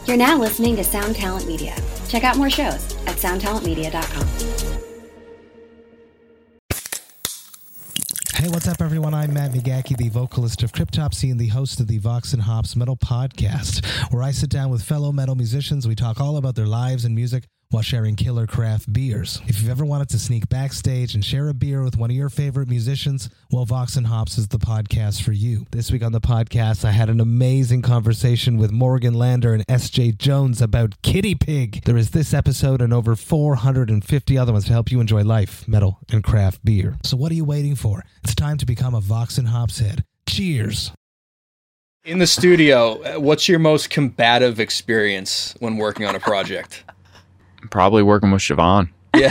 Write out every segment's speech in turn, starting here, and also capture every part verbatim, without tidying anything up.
You're now listening to Sound Talent Media. Check out more shows at sound talent media dot com. Hey, what's up, everyone? I'm Matt McGachy, the vocalist of Cryptopsy and the host of the Vox and Hops Metal Podcast, where I sit down with fellow metal musicians. We talk all about their lives and music while sharing killer craft beers. If you've ever wanted to sneak backstage and share a beer with one of your favorite musicians, well, Vox and Hops is the podcast for you. This week on the podcast, I had an amazing conversation with Morgan Lander and S J Jones about Kitty Pig. There is this episode and over four hundred fifty other ones to help you enjoy life, metal, and craft beer. So what are you waiting for? It's time to become a Vox and Hops head. Cheers! In the studio, what's your most combative experience when working on a project? Probably working with Siobhan. Yeah.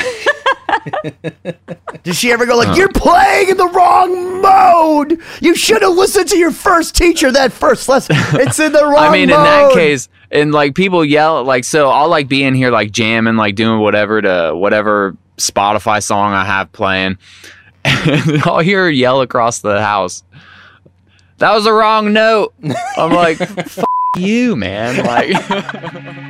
Does she ever go like, uh, you're playing in the wrong mode? You should have listened to your first teacher that first lesson. It's in the wrong mode. I mean, mode. In that case, and like people yell, like, so I'll like be in here like jamming, like doing whatever to whatever Spotify song I have playing. And I'll hear her yell across the house, that was the wrong note. I'm like, f you, man. Like...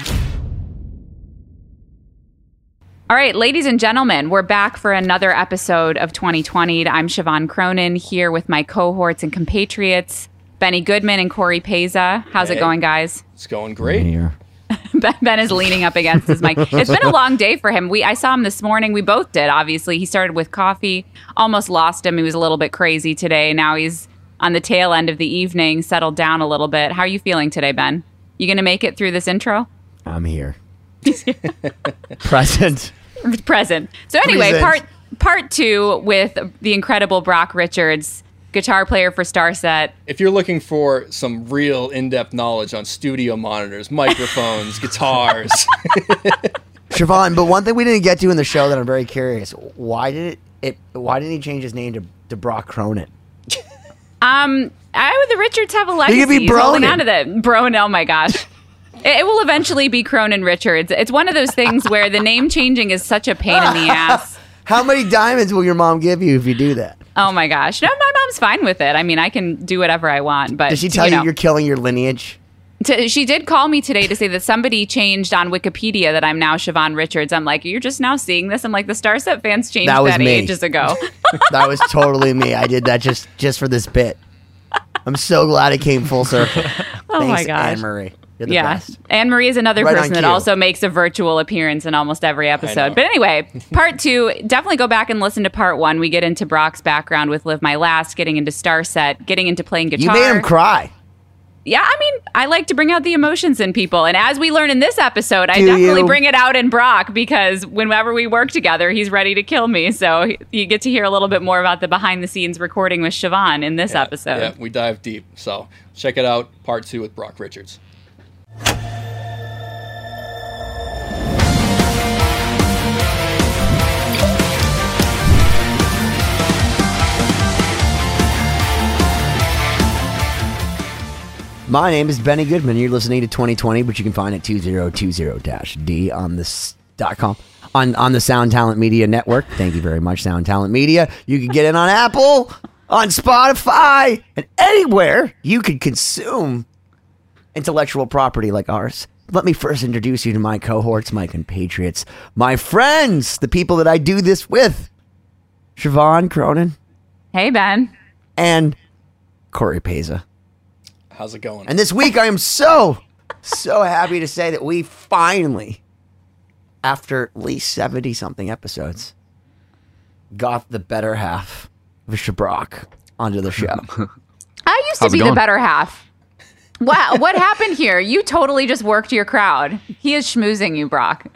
All right, ladies and gentlemen, we're back for another episode of twenty twenty. I'm Siobhan Cronin here with my cohorts and compatriots, Benny Goodman and Corey Peza. How's hey, it going, guys? It's going great. Here. Ben is leaning up against his mic. It's been a long day for him. We I saw him this morning. We both did, obviously. He started with coffee, almost lost him. He was a little bit crazy today. Now he's on the tail end of the evening, settled down a little bit. How are you feeling today, Ben? You going to make it through this intro? I'm here. Present. Present. So anyway, Present. part part two with the incredible Brock Richards, guitar player for Starset. If you're looking for some real in-depth knowledge on studio monitors, microphones, guitars. Siobhan, but one thing we didn't get to in the show that I'm very curious, why did it, it why didn't he change his name to, to Brock Cronin? Um, I the Richards have a legacy. He could be He's holding Bronin. on to that. Bronin, oh my gosh. It will eventually be Cronin Richards. It's one of those things where the name changing is such a pain in the ass. How many diamonds will your mom give you if you do that? Oh my gosh. No, my mom's fine with it. I mean, I can do whatever I want. But Did she tell you, you, know, you're killing your lineage? to, she did call me today to say that somebody changed on Wikipedia that I'm now Siobhan Richards. I'm like, you're just now seeing this? I'm like, the Starset fans changed That was that me. ages ago. That was totally me. I did that just, just for this bit. I'm so glad it came full circle. Oh Thanks, my gosh. Anne-Marie. You're the Yeah. best. Anne-Marie is another Right on person that cue. also makes a virtual appearance in almost every episode. But anyway, part two, definitely go back and listen to part one. We get into Brock's background with Live My Last, getting into Starset, getting into playing You guitar. made him cry. Yeah, I mean, I like to bring out the emotions in people. And as we learn in this episode, I Do definitely you? bring it out in Brock because whenever we work together, he's ready to kill me. So you get to hear a little bit more about the behind-the-scenes recording with Siobhan in this yeah, episode. Yeah, we dive deep. So check it out, part two with Brock Richards. My name is Benny Goodman. You're listening to twenty twenty, which you can find at two zero two zero dash D on this dot com on, on the Sound Talent Media Network. Thank you very much, Sound Talent Media. You can get it on Apple, on Spotify, and anywhere you can consume intellectual property like ours. Let me first introduce you to my cohorts, my compatriots, my friends, the people that I do this with. Siobhan Cronin Hey, Ben. and Corey Peza. How's it going? And this week, I am so, so happy to say that we finally, after at least seventy-something episodes, got the better half of Shabrock onto the show. I used How's to it be the going? better half. Wow, what happened here? You totally just worked your crowd. He is schmoozing you, Brock.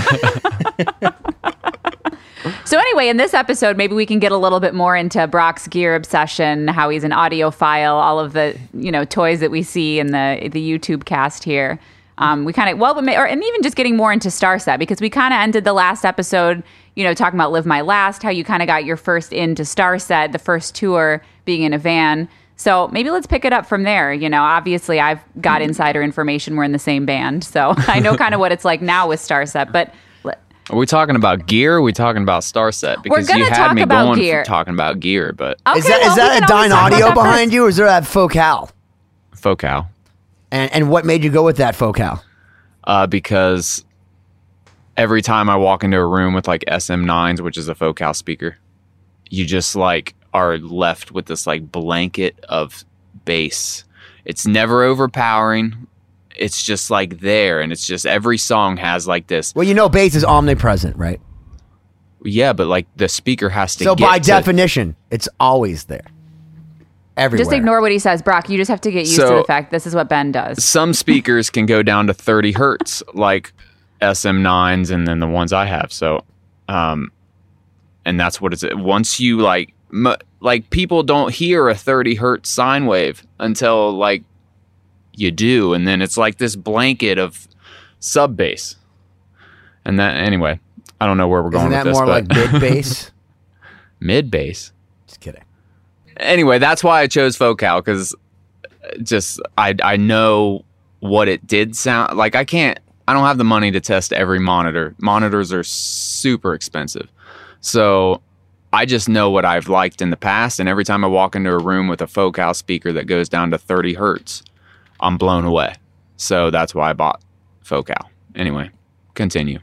So anyway, in this episode, maybe we can get a little bit more into Brock's gear obsession, how he's an audiophile, all of the, you know, toys that we see in the the YouTube cast here. Um, we kind of, well, or, and even just getting more into Starset, because we kind of ended the last episode, you know, talking about Live My Last, how you kind of got your first into Starset, the first tour being in a van. So maybe let's pick it up from there. You know, obviously I've got insider information. We're in the same band, so I know kind of what it's like now with Starset, but Are we talking about gear? Or are we talking about Starset? Because gonna you had talk me about going gear. for talking about gear, but okay, is that, well, is we that can a always Dyne talk about Audio that behind first. you, or is there that Focal? Focal. And and what made you go with that Focal? Uh, because every time I walk into a room with like S M nines, which is a Focal speaker, you just like are left with this like blanket of bass. It's never overpowering. It's just like there, and it's just every song has like this. Well, you know, bass is omnipresent, right? Yeah, but like the speaker has to. So get by to, definition, it's always there. Everywhere. Just ignore what he says, Brock. You just have to get used So- to the fact this is what Ben does. Some speakers can go down to thirty hertz, like S M nines, and then the ones I have. So, um, and that's what it's. Once you like, m- like people don't hear a thirty hertz sine wave until like you do, and then it's like this blanket of sub bass. And that anyway, I don't know where we're going Isn't that with this, more but like mid bass? mid bass. Just kidding. Anyway, that's why I chose Focal, because just I I know what it did sound like. I can't. I don't have the money to test every monitor. Monitors are super expensive, so I just know what I've liked in the past. And every time I walk into a room with a Focal speaker that goes down to thirty hertz, I'm blown away. So that's why I bought Focal. Anyway, continue.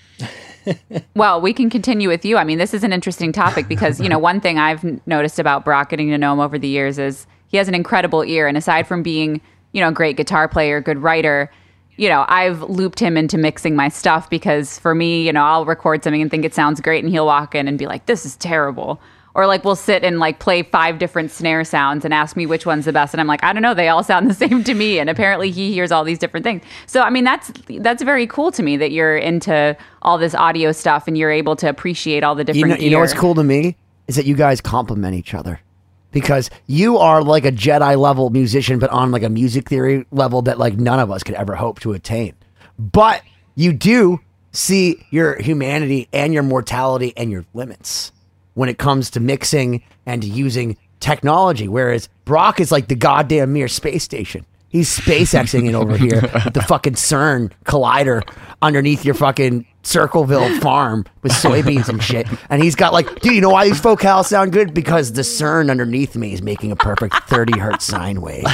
Well, we can continue with you. I mean, this is an interesting topic because, you know, one thing I've n- noticed about Brock, getting to know him over the years, is he has an incredible ear. And aside from being, you know, a great guitar player, good writer, you know, I've looped him into mixing my stuff because for me, you know, I'll record something and think it sounds great and he'll walk in and be like, this is terrible. Or like we'll sit and like play five different snare sounds and ask me which one's the best. And I'm like, I don't know, they all sound the same to me. And apparently he hears all these different things. So, I mean, that's that's very cool to me that you're into all this audio stuff and you're able to appreciate all the different You know, gear. you know what's cool to me is that you guys complement each other. Because you are like a Jedi level musician, but on like a music theory level that like none of us could ever hope to attain. But you do see your humanity and your mortality and your limits when it comes to mixing and to using technology. Whereas Brock is like the goddamn mere space station. He's SpaceXing it over here with the fucking CERN collider underneath your fucking Circleville farm with soybeans and shit. And he's got like, dude, you know why these Focals sound good? Because the CERN underneath me is making a perfect thirty hertz sine wave.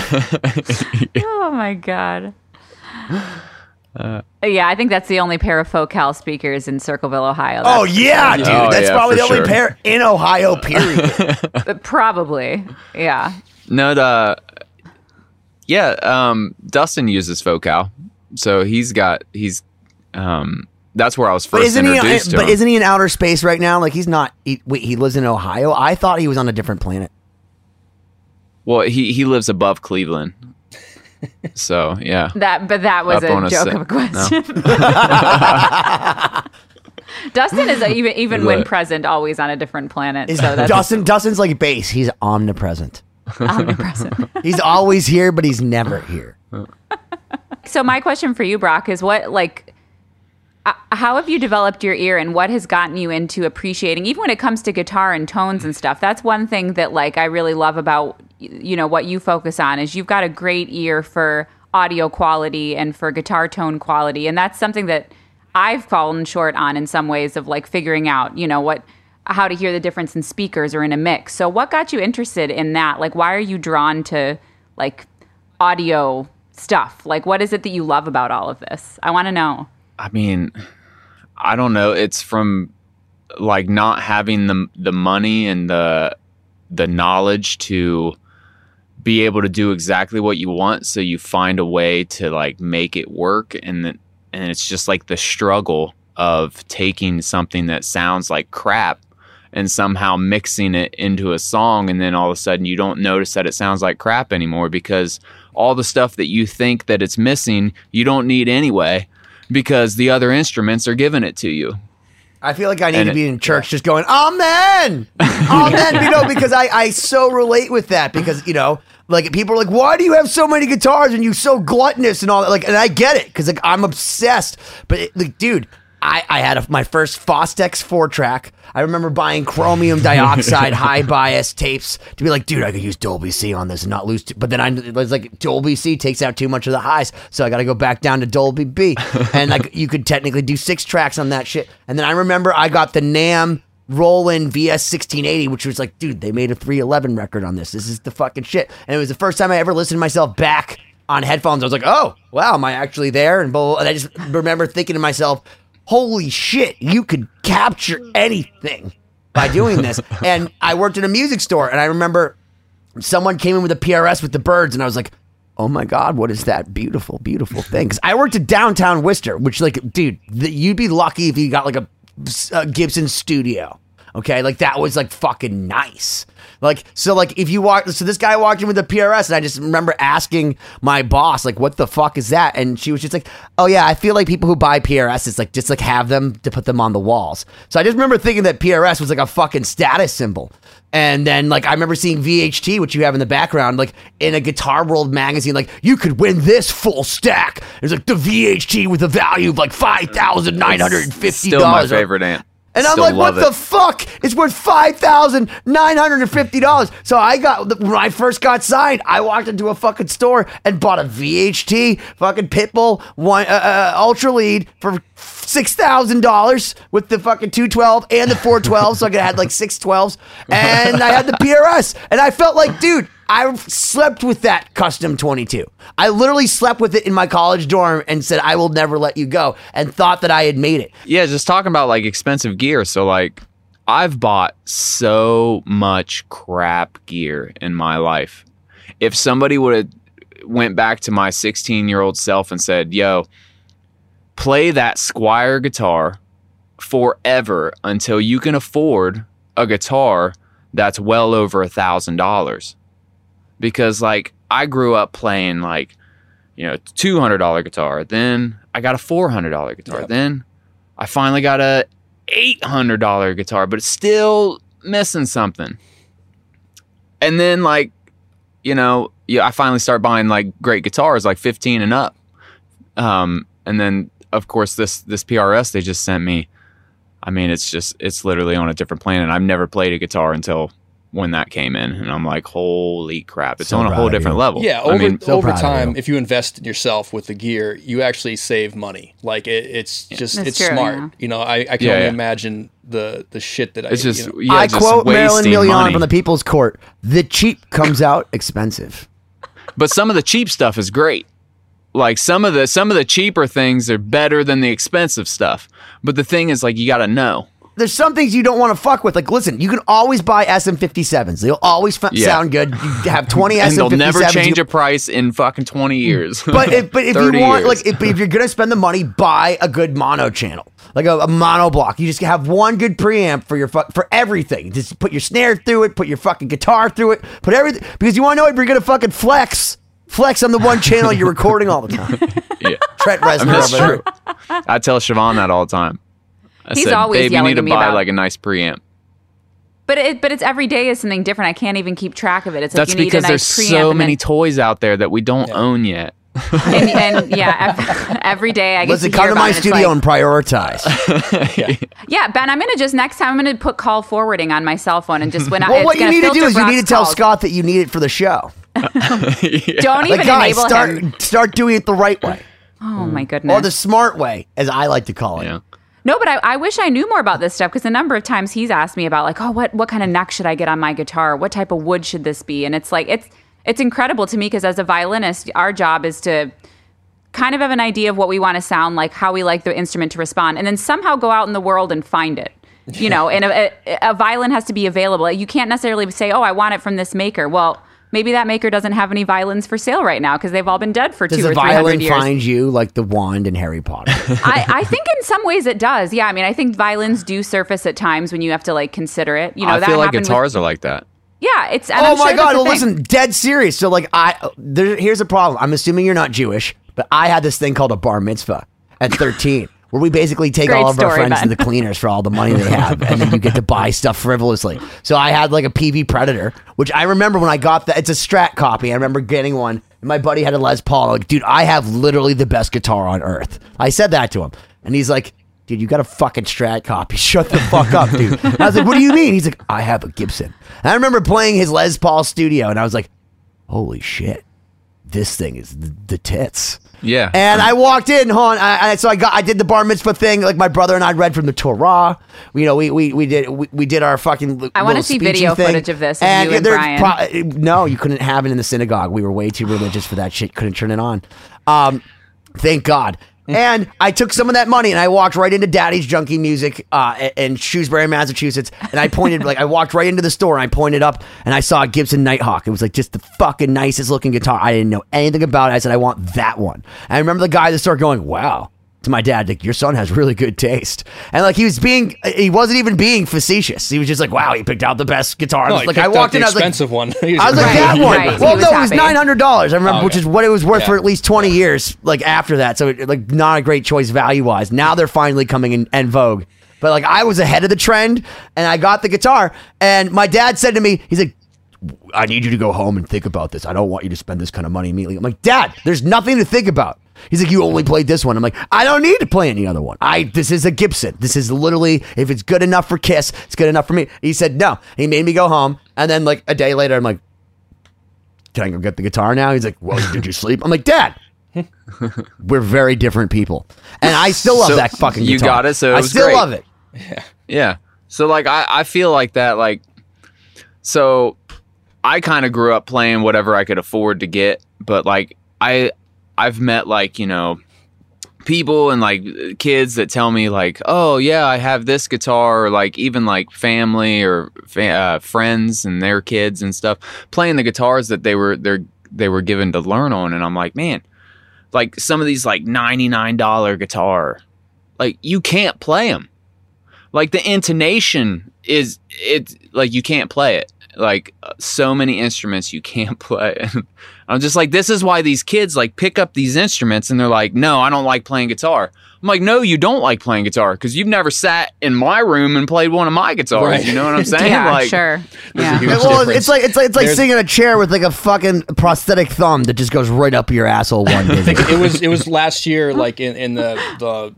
Oh my God. Uh, yeah, I think that's the only pair of Focal speakers in Circleville, Ohio. Oh That's yeah, dude. Oh, That's yeah, probably for the only sure. pair in Ohio, period. Uh, Probably. Yeah. No, the yeah, um, Dustin uses Focal, so he's got he's um, that's where I was But first isn't he? introduced to But him. isn't he in outer space right now? Like he's not. He, wait, he lives in Ohio. I thought he was on a different planet. Well, he he lives above Cleveland, so yeah. That, but that was Up on a a joke se- of a question. Dustin is a, even even when Look. present, always on a different planet. Is So that's Dustin? Dustin's like bass. He's omnipresent. omnipresent. He's always here, but he's never here. So my question for you, Brock, is what like uh, how have you developed your ear and what has gotten you into appreciating, even when it comes to guitar and tones and stuff? That's one thing that like I really love about you know what you focus on is you've got a great ear for audio quality and for guitar tone quality, and that's something that I've fallen short on in some ways of like figuring out you know what how to hear the difference in speakers or in a mix. So what got you interested in that? Like why are you drawn to like audio stuff? Like what is it that you love about all of this? I want to know. I mean, I don't know. It's from like not having the the money and the the knowledge to be able to do exactly what you want, so you find a way to like make it work, and then and it's just like the struggle of taking something that sounds like crap and somehow mixing it into a song, and then all of a sudden you don't notice that it sounds like crap anymore because all the stuff that you think that it's missing, you don't need anyway because the other instruments are giving it to you. I feel like I need And to be it- in church just going, amen, amen, you know, because I, I so relate with that because, you know, like people are like, why do you have so many guitars and you so gluttonous and all that? Like, and I get it because like I'm obsessed, but it, like, dude, I, I had a, my first Fostex four track. I remember buying chromium dioxide high bias tapes to be like, dude, I could use Dolby C on this and not lose. Too. But then I it was like Dolby C takes out too much of the highs, so I got to go back down to Dolby B. And like you could technically do six tracks on that shit. And then I remember I got the NAMM Roland V S sixteen eighty, which was like, dude, they made a three eleven record on this. This is the fucking shit. And it was the first time I ever listened to myself back on headphones. I was like, oh, wow, am I actually there? And, blah, blah, and I just remember thinking to myself, holy shit, you could capture anything by doing this. And I worked in a music store, and I remember someone came in with a P R S with the birds, and I was like, oh my God, what is that beautiful, beautiful thing? Because I worked at downtown Worcester, which, like, dude, the, you'd be lucky if you got like a, a Gibson Studio. Okay, like that was like fucking nice. Like, so like if you walk, so this guy walked in with a P R S, and I just remember asking my boss, like, what the fuck is that? And she was just like, oh yeah, I feel like people who buy P R Ss, like, just like have them to put them on the walls. So I just remember thinking that P R S was like a fucking status symbol. And then, like, I remember seeing V H T, which you have in the background, like, in a Guitar World magazine, like, you could win this full stack. There's, like, the V H T with a value of, like, five thousand nine hundred fifty dollars. Still my favorite amp. And I'm Still like, what it. the fuck? It's worth five thousand nine hundred fifty dollars. So I got, when I first got signed, I walked into a fucking store and bought a V H T fucking Pitbull one, uh, uh, Ultra Lead for six thousand dollars with the fucking two twelve and the four twelve. So I could have had like six twelves. And I had the P R S. And I felt like, dude, I slept with that custom twenty-two. I literally slept with it in my college dorm and said, I will never let you go, and thought that I had made it. Yeah, just talking about like expensive gear. So like I've bought so much crap gear in my life. If somebody would have went back to my sixteen year old self and said, yo, play that Squier guitar forever until you can afford a guitar that's well over a thousand dollars. Because, like, I grew up playing, like, you know, two hundred dollars guitar. Then I got a four hundred dollars guitar. Yep. Then I finally got a eight hundred dollars guitar, but it's still missing something. And then, like, you know, yeah, I finally start buying, like, great guitars, like fifteen and up. Um, and then, of course, this this P R S they just sent me, I mean, it's just, it's literally on a different planet. I've never played a guitar until when that came in, and I'm like, holy crap, it's so on a whole different level. Yeah, over, I mean, so over time, if you invest in yourself with the gear, you actually save money. Like, it, it's just, That's it's true, smart. yeah. You know, I, I can Yeah, only yeah. imagine the the shit that It's I, just, you know. yeah, I just quote Marilyn wasting Milian money. from the People's Court: "The cheap comes out expensive." But some of the cheap stuff is great. Like some of the some of the cheaper things are better than the expensive stuff. But the thing is, like, you got to know. There's some things you don't want to fuck with. Like, listen, you can always buy S M fifty-sevens. They'll always f- Yeah. sound good. You have twenty And S M they'll fifty-sevens. never change you- a price in fucking twenty years. But if, but if you thirty want, years. like, if, if you're gonna spend the money, buy a good mono channel, like a, a mono block. You just have one good preamp for your fu- for everything. Just put your snare through it, put your fucking guitar through it, put everything, because you want to know if you're gonna fucking flex. Flex on the one channel you're recording all the time. yeah. Trent Reznor. I mean, that's over true. I tell Siobhan that all the time. I He's said, always babe, you yelling need to at me buy about- like a nice preamp. But it, but it's every day is something different. I can't even keep track of it. It's like That's you need because a nice there's preamp so and many then- toys out there that we don't own yet. and, and yeah, every, every day I get Listen, to come hear to about my it. It's studio like- and prioritize. yeah. Yeah, Ben, I'm gonna just next time I'm gonna put call forwarding on my cell phone and just when I Well, it's what you gonna need to do filter is you need to Brock's tell calls. Scott that you need it for the show. Don't even Like, guys, enable start him. start doing it the right way, Oh my goodness. or the smart way, as I like to call it. Yeah. No, but I, I wish I knew more about this stuff because a number of times he's asked me about like, oh, what what kind of neck should I get on my guitar? What type of wood should this be? And it's like it's it's incredible to me because as a violinist, our job is to kind of have an idea of what we want to sound like, how we like the instrument to respond, and then somehow go out in the world and find it. You know, and a, a, a violin has to be available. You can't necessarily say, oh, I want it from this maker. Well, maybe that maker doesn't have any violins for sale right now because they've all been dead for Does two the or three hundred violin years. find you like the wand in Harry Potter? I, I think in some ways it does. Yeah, I mean, I think violins do surface at times when you have to like consider it. You know, I that feel like happened with- guitars are like that. yeah, it's. And Oh I'm my sure God! that's a Well, thing. listen, dead serious. So, like, I there, here's a problem. I'm assuming you're not Jewish, but I had this thing called a bar mitzvah at thirteen, where we basically take Great all of our story, friends Ben. to the cleaners for all the money they have, and then you get to buy stuff frivolously. So I had like a P V Predator, which I remember when I got that. It's a Strat copy. I remember getting one, and my buddy had a Les Paul. I'm like, dude, I have literally the best guitar on earth. I said that to him, and he's like, dude, you got a fucking Strat copy. Shut the fuck up, dude. And I was like, what do you mean? He's like, I have a Gibson. And I remember playing his Les Paul Studio, and I was like, holy shit. this thing is the, the tits. Yeah. And I walked in, hon. I, I, so I got, I did the bar mitzvah thing. Like my brother and I read from the Torah. You know, we we we did we, we did our fucking. I want to see video thing. footage of this. Of and you and Brian. Pro- no, you couldn't have it in the synagogue. We were way too religious for that shit. Couldn't turn it on. Um, thank God. And I took some of that money and I walked right into Daddy's Junkie Music uh, in Shrewsbury, Massachusetts. And I pointed, like, I walked right into the store and I pointed up and I saw a Gibson Nighthawk. It was like just the fucking nicest looking guitar. I didn't know anything about it. I said, I want that one. And I remember the guy at the store going, wow. To my dad, like, your son has really good taste. And like he was being, he wasn't even being facetious. He was just like, wow, he picked out the best guitar. No, like I walked in, I was like, expensive one. I was like, Right, that one. right. Well, He no, was it was happy. nine hundred dollars. I remember, Oh, which okay. is what it was worth Yeah. for at least twenty years, like after that. So it, like not a great choice value wise. Now they're finally coming in, in vogue. But like I was ahead of the trend, and I got the guitar. And my dad said to me, he's like, I need you to go home and think about this. I don't want you to spend this kind of money immediately. I'm like, Dad, there's nothing to think about. He's like, you only played this one. I'm like, I don't need to play any other one. I this is a Gibson. This is literally, if it's good enough for Kiss, it's good enough for me. He said no. He made me go home, and then like a day later, I'm like, can I go get the guitar now? He's like, well, did you sleep? I'm like, Dad, we're very different people, and I still love So that fucking you guitar. got it, so it I was still great. love it. Yeah. So like I, I feel like that like so I kind of grew up playing whatever I could afford to get, but like I I've met like, you know, people and like kids that tell me like, "Oh, yeah, I have this guitar," or like even like family or fa- uh, friends and their kids and stuff playing the guitars that they were they they were given to learn on, and I'm like, "Man, like some of these like ninety-nine dollars guitar, like you can't play them." Like the intonation is it like you can't play it. Like uh, so many instruments you can't play. And I'm just like, this is why these kids like pick up these instruments and they're like, no, I don't like playing guitar. I'm like, no, you don't like playing guitar because you've never sat in my room and played one of my guitars. Right. You know what I'm saying? Yeah, like, sure. There's a Yeah. huge Well, difference. it's like it's like it's like There's- sitting in a chair with like a fucking prosthetic thumb that just goes right up your asshole one day. it was it was last year, like in, in the the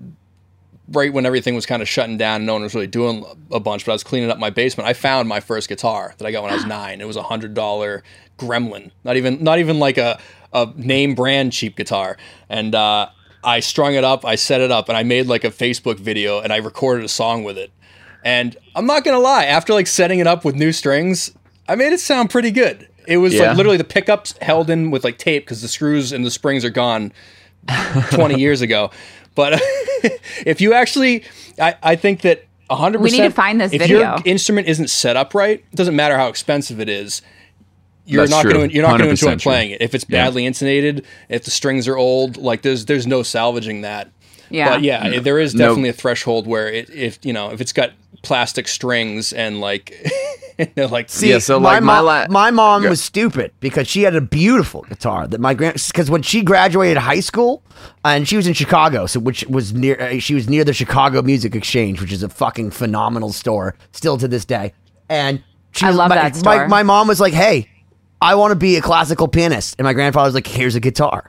right when everything was kind of shutting down and no one was really doing a bunch, but I was cleaning up my basement. I found my first guitar that I got when I was nine. It was a hundred dollar Gremlin, not even not even like a, a name brand cheap guitar. And uh, I strung it up, I set it up, and I made like a Facebook video and I recorded a song with it. And I'm not gonna lie, after like setting it up with new strings, I made it sound pretty good. It was Yeah. like literally the pickups held in with like tape because the screws and the springs are gone twenty years ago. But if you actually, I, I think that one hundred percent. We need to find this if video. your instrument isn't set up right, it doesn't matter how expensive it is. You're That's not true. going to you're not going to one hundred enjoy percent true. playing it. If it's Yeah. badly insulated, if the strings are old, like there's there's no salvaging that. Yeah. But yeah, there is No. definitely a threshold where it, if you know if it's got plastic strings and like they're like See, Yeah, so, my like, my mom, la- my mom Yeah. was stupid because she had a beautiful guitar that my grand because when she graduated high school and she was in Chicago, so which was near uh, she was near the Chicago Music Exchange, which is a fucking phenomenal store still to this day. And she I was- love my, that My, store. my mom was like, "Hey, I want to be a classical pianist," and my grandfather was like, "Here's a guitar."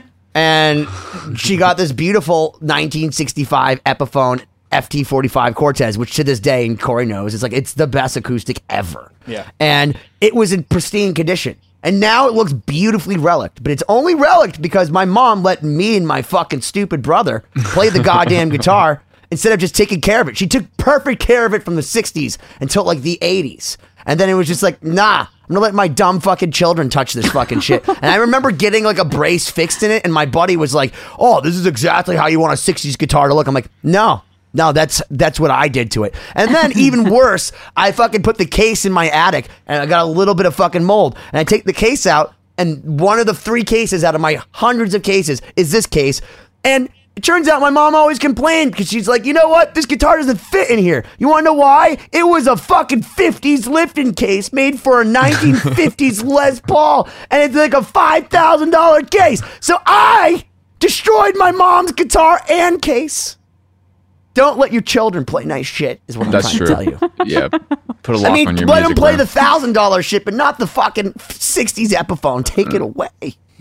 And she got this beautiful nineteen sixty-five Epiphone F T forty-five Cortez, which to this day, and Corey knows, it's like it's the best acoustic ever. Yeah. And it was in pristine condition. And now it looks beautifully relicked, but it's only relicked because my mom let me and my fucking stupid brother play the goddamn guitar instead of just taking care of it. She took perfect care of it from the sixties until like the eighties. And then it was just like, nah, I'm gonna let my dumb fucking children touch this fucking shit. And I remember getting like a brace fixed in it, and my buddy was like, oh, this is exactly how you want a sixties guitar to look. I'm like, no. No, that's that's what I did to it. And then even worse, I fucking put the case in my attic and I got a little bit of fucking mold. And I take the case out, and one of the three cases out of my hundreds of cases is this case. And it turns out my mom always complained because she's like, you know what? This guitar doesn't fit in here. You want to know why? It was a fucking fifties lifting case made for a nineteen fifties Les Paul. And it's like a five thousand dollars case. So I destroyed my mom's guitar and case. Don't let your children play nice shit, is what I'm That's trying true. to tell you. Yeah. Put a lock I mean, on your let music. them play bro. the one thousand dollars shit, but not the fucking sixties Epiphone. Take it away.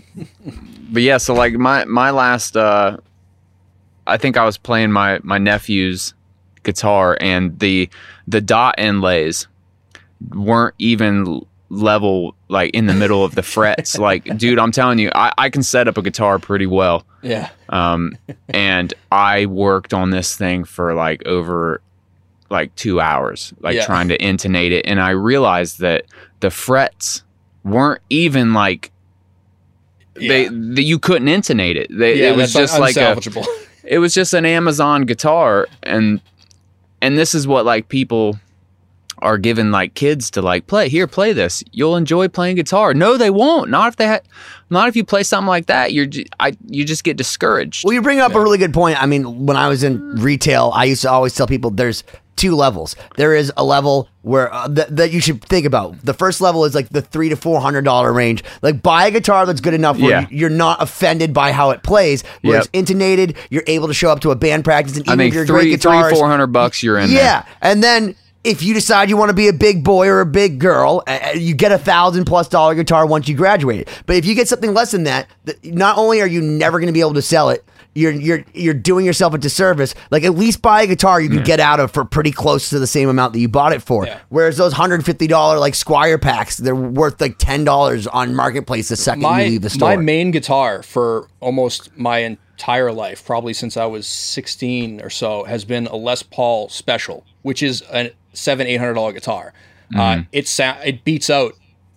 But yeah, so like my my last uh I think I was playing my my nephew's guitar, and the the dot inlays weren't even level, like in the middle of the frets. Like, dude, I'm telling you, I, I can set up a guitar pretty well. Yeah. Um, and I worked on this thing for like over like two hours, like Yeah. trying to intonate it. And I realized that the frets weren't even like, they, Yeah. the, you couldn't intonate it. They, Yeah, it was that's just like a, unsalvageable. it was just an Amazon guitar. And, and this is what like people are giving like kids to like play. Here, play this. You'll enjoy playing guitar. No, they won't. Not if they ha- not if you play something like that. You're j- I you just get discouraged. Well, you bring up a really good point. I mean, when I was in retail, I used to always tell people there's two levels. There is a level where uh, th- that you should think about. The first level is like the three to four hundred dollar range. Like, buy a guitar that's good enough where Yeah. you're not offended by how it plays. Where Yep. it's intonated, you're able to show up to a band practice, and I even think if you're a three, great three, guitarist, four hundred bucks. You're in. yeah, and then if you decide you want to be a big boy or a big girl, uh, you get a thousand plus dollar guitar once you graduate. But if you get something less than that, th- not only are you never going to be able to sell it, you're you're you're doing yourself a disservice. Like, at least buy a guitar you can get out of for pretty close to the same amount that you bought it for. Yeah. Whereas those one hundred fifty dollars like Squire packs, they're worth like ten dollars on Marketplace the second my you leave the store. my main guitar for almost my entire life, probably since I was sixteen or so, has been a Les Paul Special, which is a seven eight hundred dollar guitar. Uh, it sa- it beats out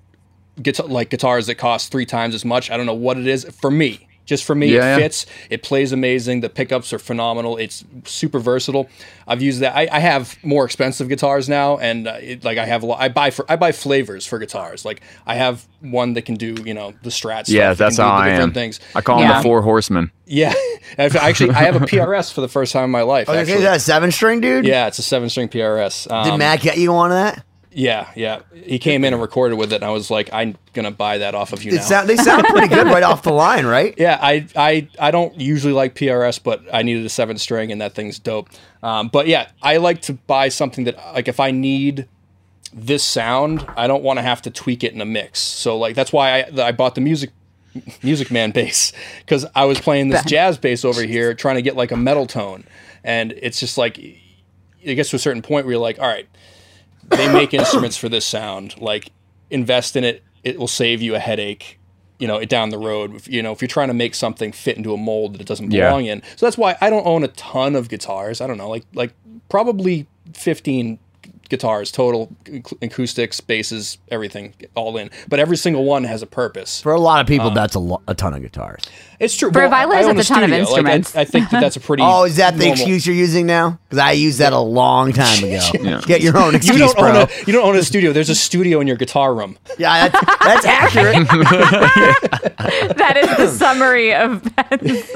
guitar like guitars that cost three times as much. I don't know what it is for me. Just for me, Yeah, it yeah. fits. It plays amazing. The pickups are phenomenal. It's super versatile. I've used that. I, I have more expensive guitars now, and uh, it, like I have a lot. I buy for I buy flavors for guitars. Like, I have one that can do, you know, the Strat stuff. Yeah, It that's can do how the I different am. Things. I call them Yeah. the Four Horsemen. Yeah, I've- actually, I have a P R S for the first time in my life. Oh, is Actually, that a seven string, dude? yeah, it's a seven string P R S. Um, Did Matt get you one of that? Yeah, yeah. He came in and recorded with it, and I was like, I'm gonna buy that off of you It now. sound, they sound pretty good right off the line, right? Yeah, I, I I don't usually like P R S, but I needed a seven string, and that thing's dope. Um, but yeah, I like to buy something that, like, if I need this sound, I don't want to have to tweak it in a mix. So like that's why I I bought the music Music Man bass, because I was playing this jazz bass over here trying to get like a metal tone, and it's just like it gets to a certain point where you're like, all right, they make instruments for this sound. Like, invest in it; it will save you a headache, you know, down the road. If, you know, if you're trying to make something fit into a mold that it doesn't Yeah. belong in. So that's why I don't own a ton of guitars. I don't know, like like probably fifteen guitars total, acoustics, basses, everything, all in. But every single one has a purpose. For a lot of people, that's a, lo- a ton of guitars. It's true. For a Well, I- violinist, I own that's a ton of studio. Like, I- instruments. I, think that that's a pretty. Oh, is that the normal- excuse you're using now? Because I used that a long time ago. Yeah. Get your own You excuse, don't bro. own a you don't own a studio. There's a studio in your guitar room. Yeah, that's, that's accurate. That is the summary of Ben's.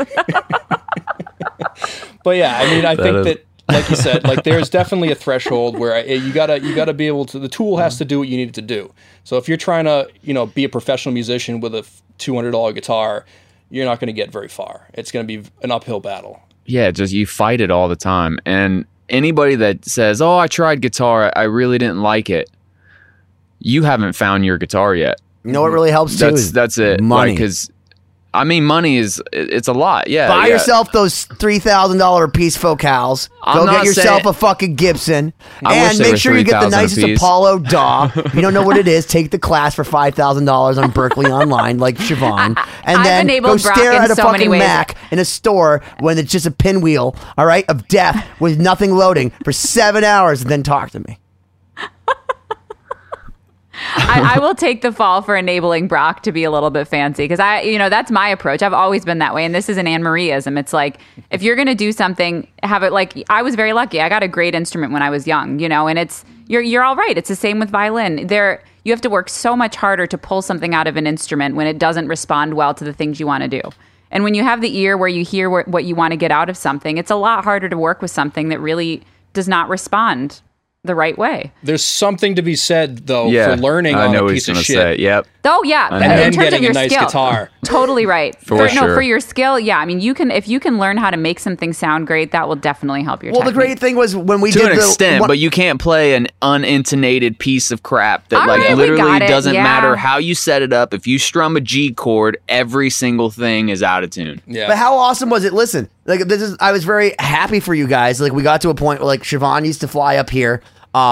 But yeah, I mean, I think is- that, like you said, like there's definitely a threshold where I, you gotta you gotta be able to. The tool has to do what you need it to do. So if you're trying to, you know, be a professional musician with a two hundred dollar guitar, you're not going to get very far. It's going to be an uphill battle. Yeah, just you fight it all the time. And anybody that says, "Oh, I tried guitar, I really didn't like it," you haven't found your guitar yet. You know what really helps too? That's is that's it. Money. Because I mean, money is it- it's a lot. Yeah. Buy yeah. yourself those three thousand dollar piece focals. I'm Go not get yourself saying- a fucking Gibson, I wish and they make were sure you get the three thousand a nicest piece. Apollo D A W. If you don't know what it is, take the class for five thousand dollars on Berkeley Online, like Siobhan, and I've then go enabled Brock stare in at a so many fucking ways. Mac in a store when it's just a pinwheel, all right, of death with nothing loading for seven hours, and then talk to me. I, I will take the fall for enabling Brock to be a little bit fancy because I, you know, that's my approach. I've always been that way, and this is an Anne Marieism. It's like if you're going to do something, have it like I was very lucky. I got a great instrument when I was young, you know, and it's you're you're all right. It's the same with violin. There, you have to work so much harder to pull something out of an instrument when it doesn't respond well to the things you want to do. And when you have the ear where you hear what, what you want to get out of something, it's a lot harder to work with something that really does not respond the right way. There's something to be said though Yeah, for learning I on know a what piece he's of gonna shit. say. Yep. Oh yeah, And in then terms getting of your a nice skill, guitar. totally right. For for, No, sure. for your skill, yeah. I mean, you can if you can learn how to make something sound great, that will definitely help your. Well, the technique. great thing was when we To did an the extent, one- but you can't play an unintonated piece of crap that All like right, we literally got it, doesn't yeah. matter how you set it up. If you strum a G chord, every single thing is out of tune. Yeah. But how awesome was it? Listen, like this is, I was very happy for you guys. Like we got to a point where like Siobhan used to fly up here, um,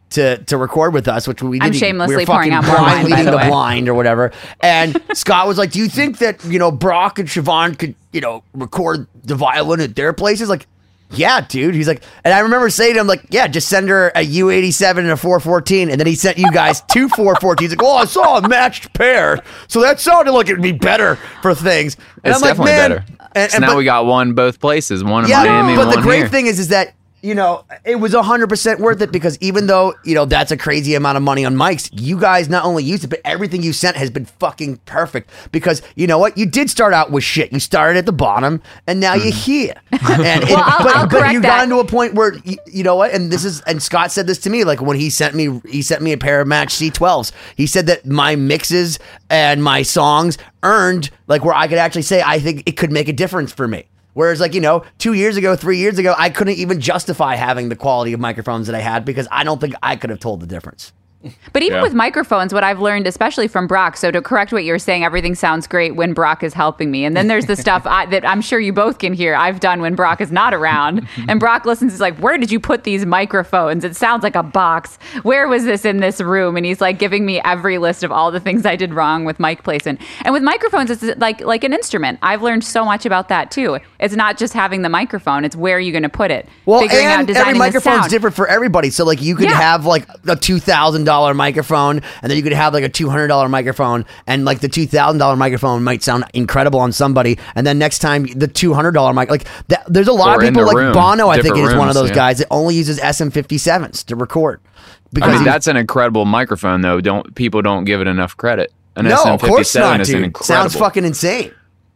to to record with us, which we did. I'm shamelessly we were pouring fucking out more blind wine, by leading the the way. blind or whatever. And Scott was like, "Do you think that you know Brock and Siobhan could you know record the violin at their places?" Like, yeah, dude. He's like, and I remember saying to him like, "Yeah, just send her a U eighty-seven and a four fourteen," and then he sent you guys two four fourteens. He's like, "Oh, I saw a matched pair, so that sounded like it'd be better for things." And It's I'm like, definitely man. better. And, So and now but- we got one both places, one in yeah, Miami, but and the one great here. thing is, is that you know it was one hundred percent worth it because even though you know that's a crazy amount of money on mics, you guys not only used it, but everything you sent has been fucking perfect. Because you know what, you did start out with shit. You started at the bottom, and now you're here. And it, Well, I'll- but, I'll but correct you that. got into a point where you, you know what, and this is and Scott said this to me like when he sent me he sent me a pair of Match C twelves. He said that my mixes and my songs earned like where I could actually say I think it could make a difference for me. Whereas, like, you know, two years ago, three years ago, I couldn't even justify having the quality of microphones that I had because I don't think I could have told the difference. But even Yeah. with microphones, what I've learned, especially from Brock, so to correct what you're saying, everything sounds great when Brock is helping me. And then there's the stuff I, that I'm sure you both can hear I've done when Brock is not around. And Brock listens, he's like, where did you put these microphones? It sounds like a box. Where was this in this room? And he's like giving me every list of all the things I did wrong with mic placement. And with microphones, it's like like an instrument. I've learned so much about that too. It's not just having the microphone, it's where you're going to put it. Well, Figuring out and designing every the microphone's sound. different for everybody. So, like, you could Yeah. have, like, a two thousand dollars microphone, and then you could have, like, a two hundred dollars microphone, and, like, the two thousand dollars microphone might sound incredible on somebody, and then next time, the two hundred dollars mic, like, that, there's a lot Or of in people, the like room. Bono, I think, Different is one of rooms, those yeah. guys that only uses S M fifty-sevens to record. Because I mean, he- that's an incredible microphone, though. Don't people don't give it enough credit? An no, of course S M fifty-seven not, is an dude. incredible. Sounds fucking insane.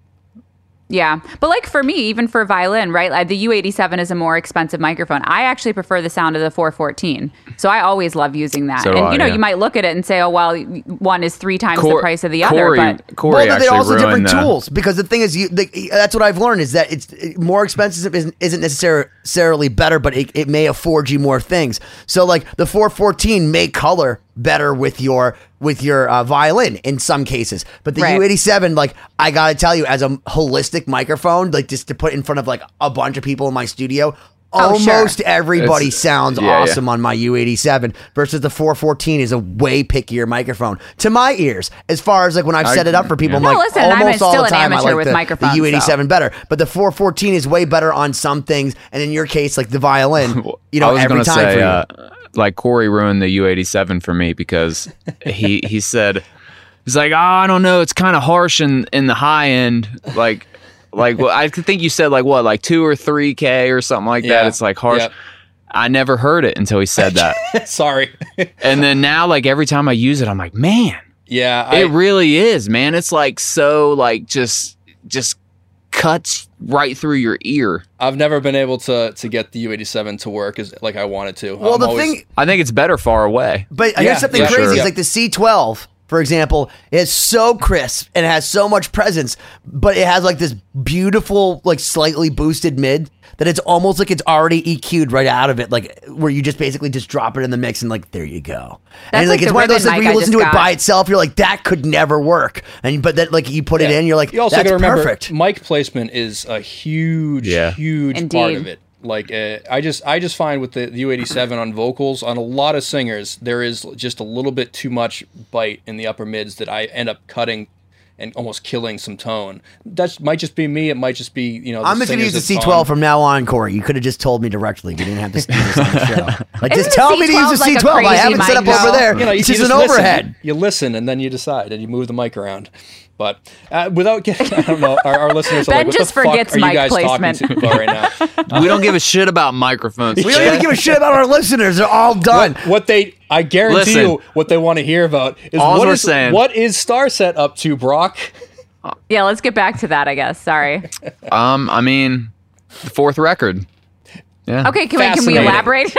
Yeah. But like for me, even for violin, right? Like the U eighty-seven is a more expensive microphone. I actually prefer the sound of the four fourteen. So I always love using that. So do and I, you know, yeah. you might look at it and say, oh, well, one is three times the Cor- price of the Corey, other. But Corey well, but actually they're also ruined different the- tools because the thing is, you the, that's what I've learned is that it's more expensive isn't, isn't necessar- necessarily better, but it, it may afford you more things. So like the four fourteen may color better with your with your uh, violin in some cases, but the Right. U eighty-seven, like I gotta tell you, as a holistic microphone, like just to put in front of like a bunch of people in my studio. Oh, sure. Almost everybody It's- sounds yeah, yeah. awesome on my U eighty-seven versus the four fourteen is a way pickier microphone to my ears. As far as like when I've I- set it up for people, I'm yeah. like No, listen, I'm almost all still the an time I amateur like with the, microphones, the U eighty-seven so. better, but the four fourteen is way better on some things, and in your case, like the violin, you know, I was every gonna time say, for you. Uh, like Corey ruined the U eighty-seven for me because he he said he's like, oh, I don't know, it's kind of harsh in in the high end, like like well, I think you said like what like two or three K or something like Yeah. that. It's like harsh. Yep. I never heard it until he said that, Sorry. and then now like every time I use it, I'm like, man, yeah. I, it really is, man. It's like so like just just cuts right through your ear. I've never been able to to get the U eighty-seven to work as like I wanted to. Well, I'm the always- thing, I think it's better far away. but Yeah, here's something yeah, crazy: sure. is Yeah. like the C twelve, for example, is so crisp and has so much presence, but it has like this beautiful, like slightly boosted mid that it's almost like it's already E Q'd right out of it, like where you just basically just drop it in the mix and like there you go. That's and like like it's the one of those ribbon things where mic you I listen to just it by got. itself, you're like that could never work, and but then like you put it Yeah. in, you're like You also that's got to remember, perfect. mic placement is a huge, Yeah. huge part Indeed. of it. Like uh, I just, I just find with the U eighty-seven on vocals, on a lot of singers, there is just a little bit too much bite in the upper mids that I end up cutting and almost killing some tone. That might just be me. It might just be you know. The I'm just gonna singers use the that's C twelve on- from now on, Corey. You could have just told me directly. You didn't have to do this on the show. Like, Isn't just the tell me to use the C twelve like C a twelve. I crazy have it set up mic, over though? there. You know, you, it's you just just an listen. overhead. You listen and then you decide and you move the mic around. But uh, without getting, I don't know, our, our listeners are Ben like, what just the fuck forgets are you mic guys placement. talking to about right now? We don't give a shit about microphones. We don't even give a shit about our listeners. They're all done. What, what they, I guarantee Listen. you, what they want to hear about is Alls what we're is saying- what is Starset up to, Brock? yeah, let's get back to that, I guess. Sorry. Um, I mean, the fourth record. Yeah. Okay, can we, can we Fascinating. elaborate?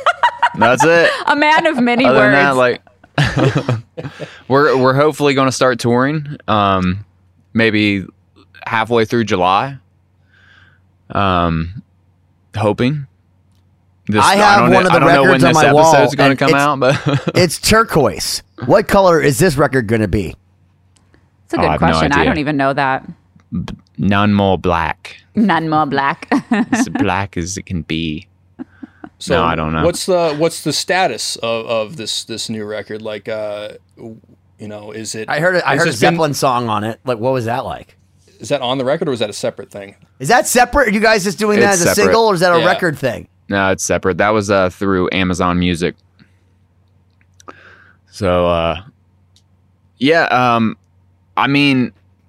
That's it. A man of many Other words. than that, like, we're we're hopefully going to start touring. Um, maybe halfway through July. Um, hoping. This, I have don't one know, of the I don't know when records on this my wall, episode's going and to come it's- out, but It's turquoise. What color is this record going to be? It's a Oh, good I have no question. I idea. don't even know that. none more black. None more black. As black as it can be. So no, I don't know. What's the what's the status of, of this this new record? Like, uh, you know, is it? I heard a, I has heard a this been- Zeppelin song on it. Like, what was that like? Is that on the record or is that a separate thing? Is that separate? Are you guys just doing that It's as a separate. single, or is that a Yeah. record thing? No, it's separate. That was uh, through Amazon Music. So, uh, yeah, um, I mean,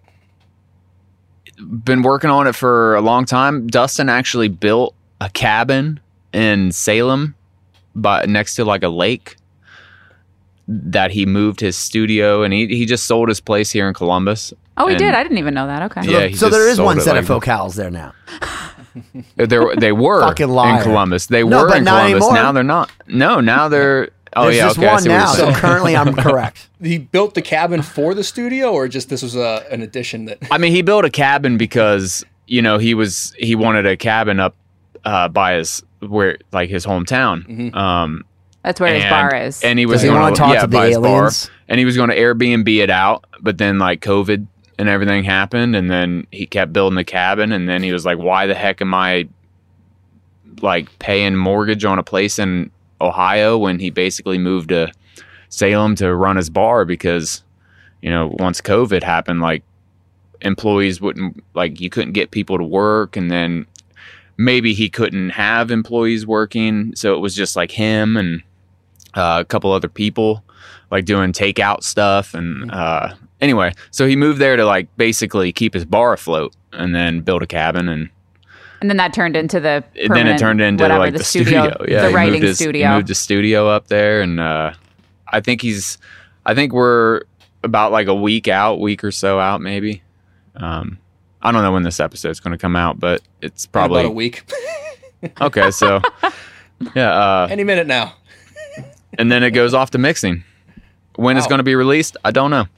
been working on it for a long time. Dustin actually built a cabin in Salem, but next to like a lake, that he moved his studio, and he he just sold his place here in Columbus. Oh, he And- did. I didn't even know that. Okay. Yeah, he so just there is sold one it, set like- of focals there now. They they were Fucking liar. in Columbus. They No, were but in not Columbus. anymore. Now they're not. No, now they're. Oh There's yeah, just okay. I one see what now, you're so saying. currently I'm correct. He built the cabin for the studio, or just this was a, an addition that? I mean, he built a cabin because you know he was he wanted a cabin up uh, by his where like his hometown. Mm-hmm. Um, That's where his and- bar is. And he was Does he going wanna to talk yeah, to the by his bar, aliens? and he was going to Airbnb it out, but then like COVID and everything happened, and then he kept building the cabin, and then he was like, "Why the heck am I like paying mortgage on a place in Ohio when he basically moved to Salem to run his bar?" Because you know once COVID happened, like employees wouldn't like you couldn't get people to work, and then maybe he couldn't have employees working, so it was just like him and uh, a couple other people like doing takeout stuff. And uh, anyway, so he moved there to like basically keep his bar afloat, and then build a cabin, and and then that turned into the and then it permanent turned into whatever, like the, the studio, studio. Yeah, the he writing moved his, studio. He moved his studio up there, and uh, I think he's, I think we're about like a week out, week or so out, maybe. Um, I don't know when this episode's going to come out, but it's probably about a week. okay. So yeah, uh, Any minute now. and then it goes off to mixing. When it's Wow. going to be released, I don't know.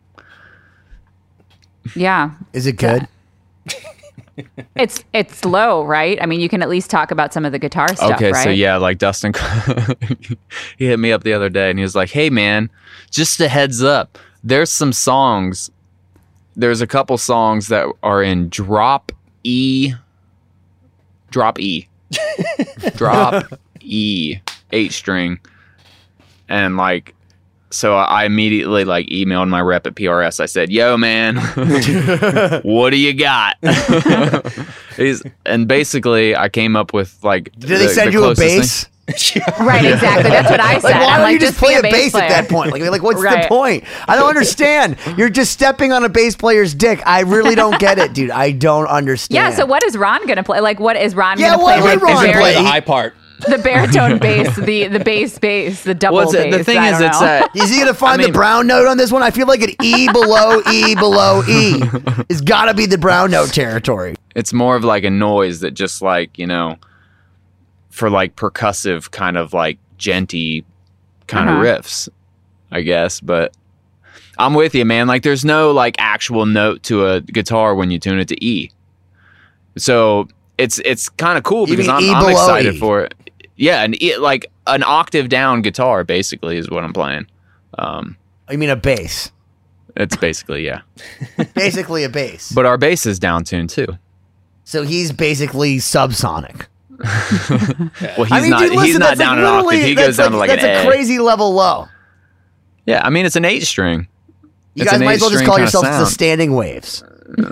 Yeah. Is it good? It's it's low, right? I mean, you can at least talk about some of the guitar stuff, Okay, right? so yeah, like Dustin, he hit me up the other day and he was like, "Hey man, just a heads up, there's some songs, there's a couple songs that are in drop E, drop E, drop E, eight string," and like, so I immediately like emailed my rep at P R S. I said, "Yo, man, what do you got?" He's, and basically, I came up with like. Did they send you a bass? Right, exactly. That's what I said. Like, why I'm don't like, you just play be a bass player. at that point? Like, like what's the Right. point? I don't understand. You're just stepping on a bass player's dick. I really don't get it, dude. I don't understand. Yeah. So what is Ron gonna play? Like, what is Ron Yeah, gonna what play? would Like, Ron the, play? bar- The high part. the baritone bass, the the bass bass, the double Well, it's, bass. the thing I is, don't it's know. that Is he gonna find I mean- the brown note on this one? I feel like an E below E below E. It's gotta be the brown note territory. it's more of like a noise that just like you know, for like percussive kind of like genty kind Uh-huh. of riffs, I guess. But I'm with you, man. Like, there's no like actual note to a guitar when you tune it to E. So it's it's kind of cool You because mean I'm, E I'm below excited E? for it. Yeah, and e, like an octave down guitar basically is what I'm playing. Um, I mean a bass. it's basically yeah, Basically a bass. but our bass is down tuned too. So he's basically subsonic. Well, he's I mean, not dude, listen, he's not that's down like an octave. literally- He that's goes down to like that's an a A. crazy level low. Yeah, I mean it's an eight string. You It's guys an might as well just eight-string call kinda yourselves the sound. standing waves.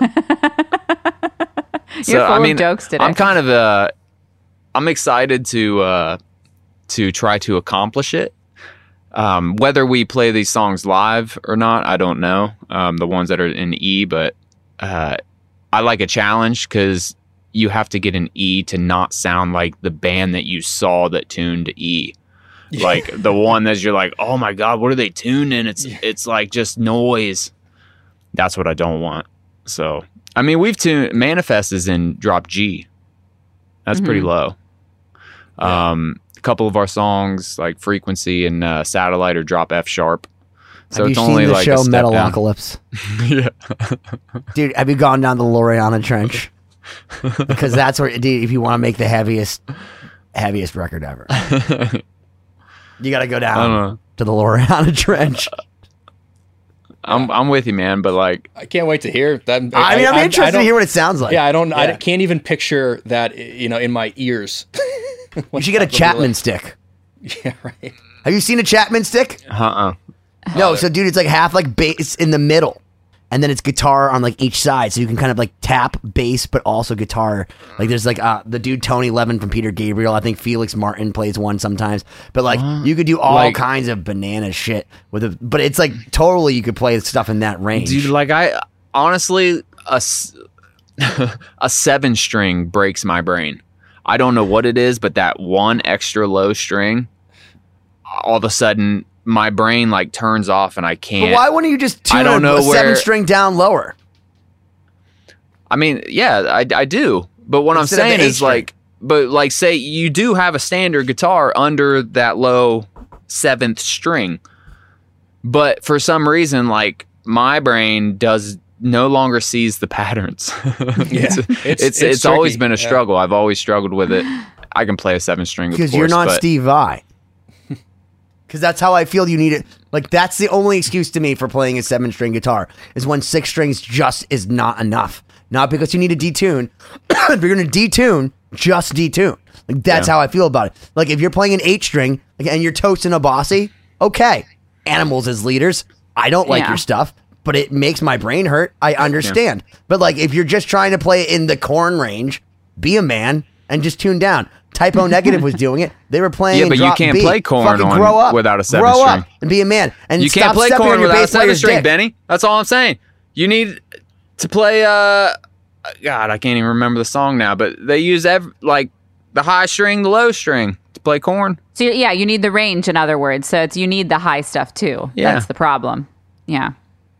You're full of jokes today. I'm kind of uh, I'm excited to uh, to try to accomplish it. Um, whether we play these songs live or not, I don't know. Um, the ones that are in E, but uh, I like a challenge because you have to get an E to not sound like the band that you saw that tuned to E. Like the one that you're like, oh my god, what are they tuning? It's it's like just noise. That's what I don't want. So I mean, we've tuned Manifest is in drop G. That's pretty low. Um, a couple of our songs like Frequency and uh, Satellite are drop F sharp. So have it's you only seen the like show a step down. Metalocalypse? Yeah. Dude, have you gone down the Loreana Trench? Because that's where, dude, if you want to make the heaviest, heaviest record ever, you got to go I don't down know. to the Loreana Trench. I'm I'm with you, man. But like, I can't wait to hear that. I mean, I'm I interested to don't- hear what it sounds like. Yeah, I don't. I Yeah. can't even picture that. You know, in my ears. You should get a Chapman stick. Yeah, right. Have you seen a Chapman stick? Uh-uh. No, so dude, it's like half like bass in the middle, and then it's guitar on like each side, so you can kind of like tap bass, but also guitar. Like there's like uh, the dude Tony Levin from Peter Gabriel. I think Felix Martin plays one sometimes, but like you could do all Like- kinds of banana shit with it. But it's like totally you could play stuff in that range. Dude, like I honestly a s- a seven string breaks my brain. I don't know what it is, but that one extra low string, all of a sudden my brain like turns off and I but can't. why wouldn't you just tune I don't a, know a seven where- string down lower? I mean, yeah, I, I do. But what Instead of I'm saying the is eight string. like, but like say you do have a standard guitar under that low seventh string, but for some reason, like my brain does no longer sees the patterns. it's, It's- it's, it's, it's always tricky, been a yeah. struggle. I've always struggled with it. I can play a seven string Because you're not but Steve Vai. Because that's how I feel you need it. Like, that's the only excuse to me for playing a seven string guitar is when six strings just is not enough. Not because you need to detune. If you're going to detune, just detune. Like, that's Yeah. how I feel about it. Like, if you're playing an eight string like, and you're toasting a bossy, okay. Animals as leaders. I don't like Yeah. your stuff, but it makes my brain hurt. I understand. But, like, if you're just trying to play it in the corn range, be a man and just tune down. Typo Negative was doing it. They were playing. Yeah, in but you drop can't B. play Korn Fucking on- grow up. without a seven grow string. up and be a man. And you stop can't play stepping on corn your without a bass seven player's string, dick. Benny. That's all I'm saying. You need to play. Uh, God, I can't even remember the song now. But they use ev- like the high string, the low string to play corn. So yeah, you need the range. In other words, so it's you need the high stuff too. Yeah. That's the problem. Yeah.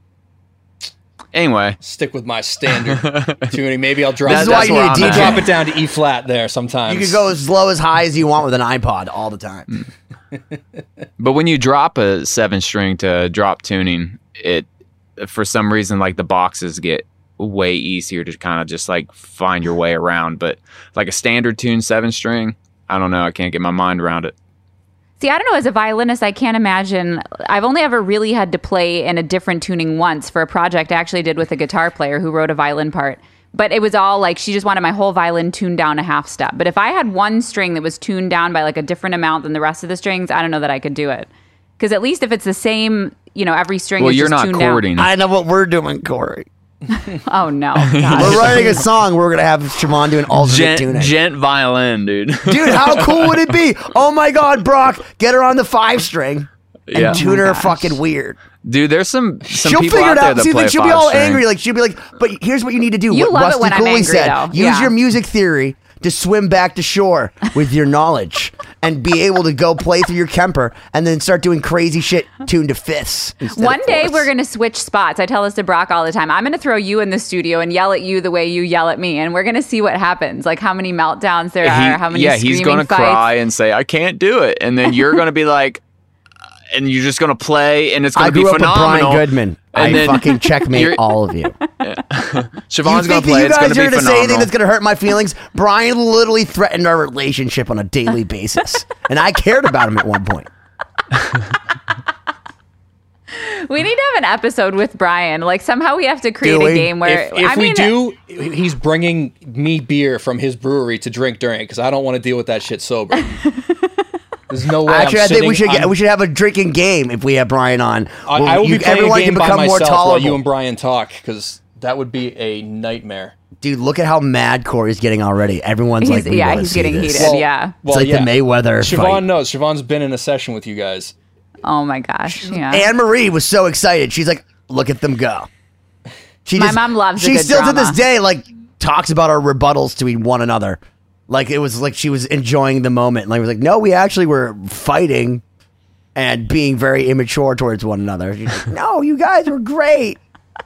Anyway, Stick with my standard tuning. Maybe I'll drop. This is it why down- you need where a I'm D J. drop it down to E flat there sometimes. You could go as low as high as you want with an iPod all the time. but when you drop a seven string to drop tuning, it for some reason like the boxes get way easier to kind of just like find your way around. But like a standard tune seven string, I don't know. I can't get my mind around it. See, I don't know. As a violinist, I can't imagine. I've only ever really had to play in a different tuning once for a project I actually did with a guitar player who wrote a violin part. But it was all like she just wanted my whole violin tuned down a half step. But if I had one string that was tuned down by like a different amount than the rest of the strings, I don't know that I could do it. Because at least if it's the same, you know, every string Well, is you're just not tuned chording. down. I know what we're doing, Corey. Oh, no. We're God. writing a song. We're going to have Siobhan do an alternate Gent, tuning. gent violin, dude. Dude, how cool would it be? Oh my God, Brock, get her on the five string and Yeah. tune Oh my her gosh. fucking weird. Dude, there's some some She'll people figure out it there out. that See, play like, she'll be five all string. angry. Like she'll be like, but here's what you need to do. You what love it Rusty when I'm Cooley angry, said. though. Use Yeah. your music theory to swim back to shore with your knowledge and be able to go play through your Kemper and then start doing crazy shit tuned to fifths. instead One of day fourths. we're going to switch spots. I tell this to Brock all the time. I'm going to throw you in the studio and yell at you the way you yell at me, and we're going to see what happens. Like how many meltdowns there He- are, how many yeah, he's screaming gonna fights. cry and say, "I can't do it," and then you're gonna be like, and you're just gonna play, and it's gonna I be grew up phenomenal. with Brian Goodman. And I then fucking checkmate you're- all of you. Siobhan's You gonna think play. that you It's guys gonna be are going to say phenomenal. anything that's going to hurt my feelings? Brian literally threatened our relationship on a daily basis, and I cared about him at one point. We need to have an episode with Brian. Like somehow we have to create Do a we? game where If, if I we mean, do, he's bringing me beer from his brewery to drink during it because I don't want to deal with that shit sober. There's no way. Actually, I'm I think we sitting- should get, I'm- we should have a drinking game if we have Brian on. I, where I will you- be playing everyone a game can by become more myself while tolerable. you and Brian talk because that would be a nightmare. Dude, look at how mad Corey's getting already. Everyone's he's, like, we yeah, wanna he's see getting this. heated. yeah. It's like the Mayweather Siobhan fight. knows. Siobhan's been in a session with you guys. Oh my gosh. Yeah. Anne Marie was so excited. She's like, look at them go. She My just, mom loves a She good still to this drama. day like talks about our rebuttals to one another. Like it was like she was enjoying the moment. Like it was like, no, we actually were fighting and being very immature towards one another. She's like, no, you guys were great.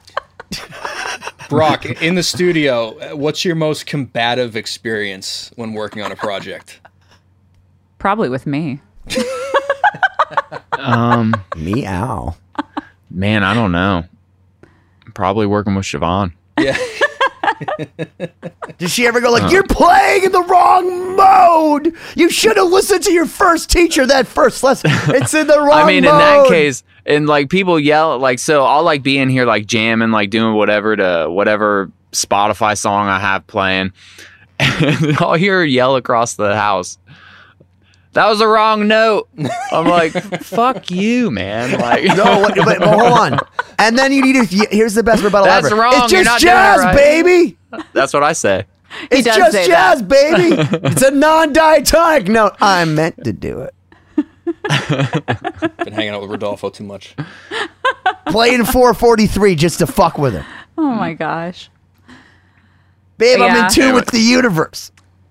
Brock, in the studio, what's your most combative experience when working on a project? Probably with me. Um, Meow. man, I don't know. Probably working with Siobhan. Yeah. Does she ever go like, you're playing in the wrong mode? You should have listened to your first teacher that first lesson. It's in the wrong mode. I mean, in that case, and like people yell, like, so I'll like be in here like jamming, like doing whatever to whatever Spotify song I have playing, and I'll hear her yell across the house, that was the wrong note. I'm like, fuck you, man. Like, No, what, but, but hold on. And then you need to. Here's the best rebuttal That's ever. wrong. It's You're just not doing it jazz, right. baby. that's what I say. It's does just say jazz, that. baby. It's a non-diatonic note. I meant to do it. Been hanging out with Rodolfo too much. Playing four forty-three just to fuck with him. Oh my gosh. Babe, I'm Yeah. in tune with the universe.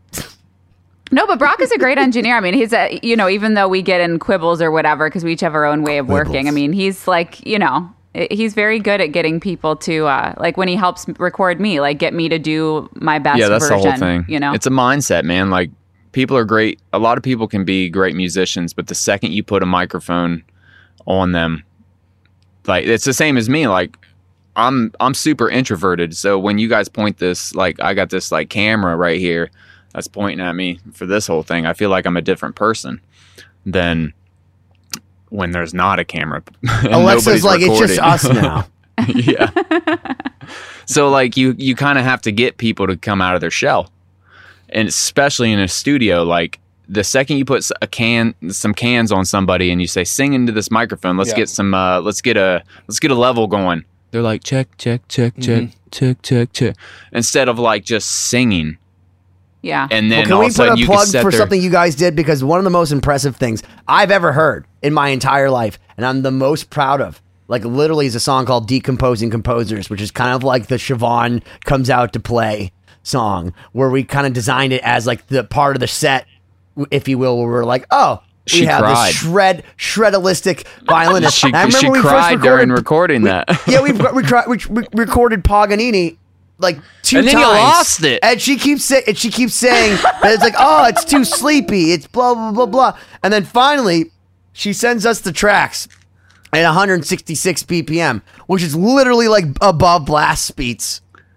No, but Brock is a great engineer. I mean, he's a, you know, even though we get in quibbles or whatever, because we each have our own way of working. Quibbles. I mean, he's like, you know, he's very good at getting people to, uh, like when he helps record me, like get me to do my best Yeah, that's version, the whole thing. you know? It's a mindset, man. Like, people are great. A lot of people can be great musicians, but the second you put a microphone on them, like, it's the same as me. Like, I'm I'm super introverted. So when you guys point this, like, I got this like camera right here that's pointing at me for this whole thing, I feel like I'm a different person than when there's not a camera. and Alexa's nobody's like, it's just recording." us now. Yeah. So like you you kind of have to get people to come out of their shell, and especially in a studio, like the second you put a can some cans on somebody and you say sing into this microphone, let's Yeah. get some uh, let's get a let's get a level going. They're like check check check check Mhm. check check check instead of like just singing. yeah. And then Well, can all we of a put sudden a you can plug set for their, something you guys did? Because one of the most impressive things I've ever heard in my entire life, and I'm the most proud of, like literally is a song called Decomposing Composers, which is kind of like the Siobhan Comes Out to Play song, where we kind of designed it as like the part of the set, if you will, where we're like, oh, we She have cried. this shred, shredolistic violinist. She, And I remember she we first cried during recorded- recording that. yeah, we we, cri- we, we recorded Paganini like two And then times. you lost it. And she keeps saying, and she keeps saying that it's like, oh, it's too sleepy. It's blah blah blah blah. And then finally, she sends us the tracks at one hundred sixty-six B P M, which is literally like above blast speeds.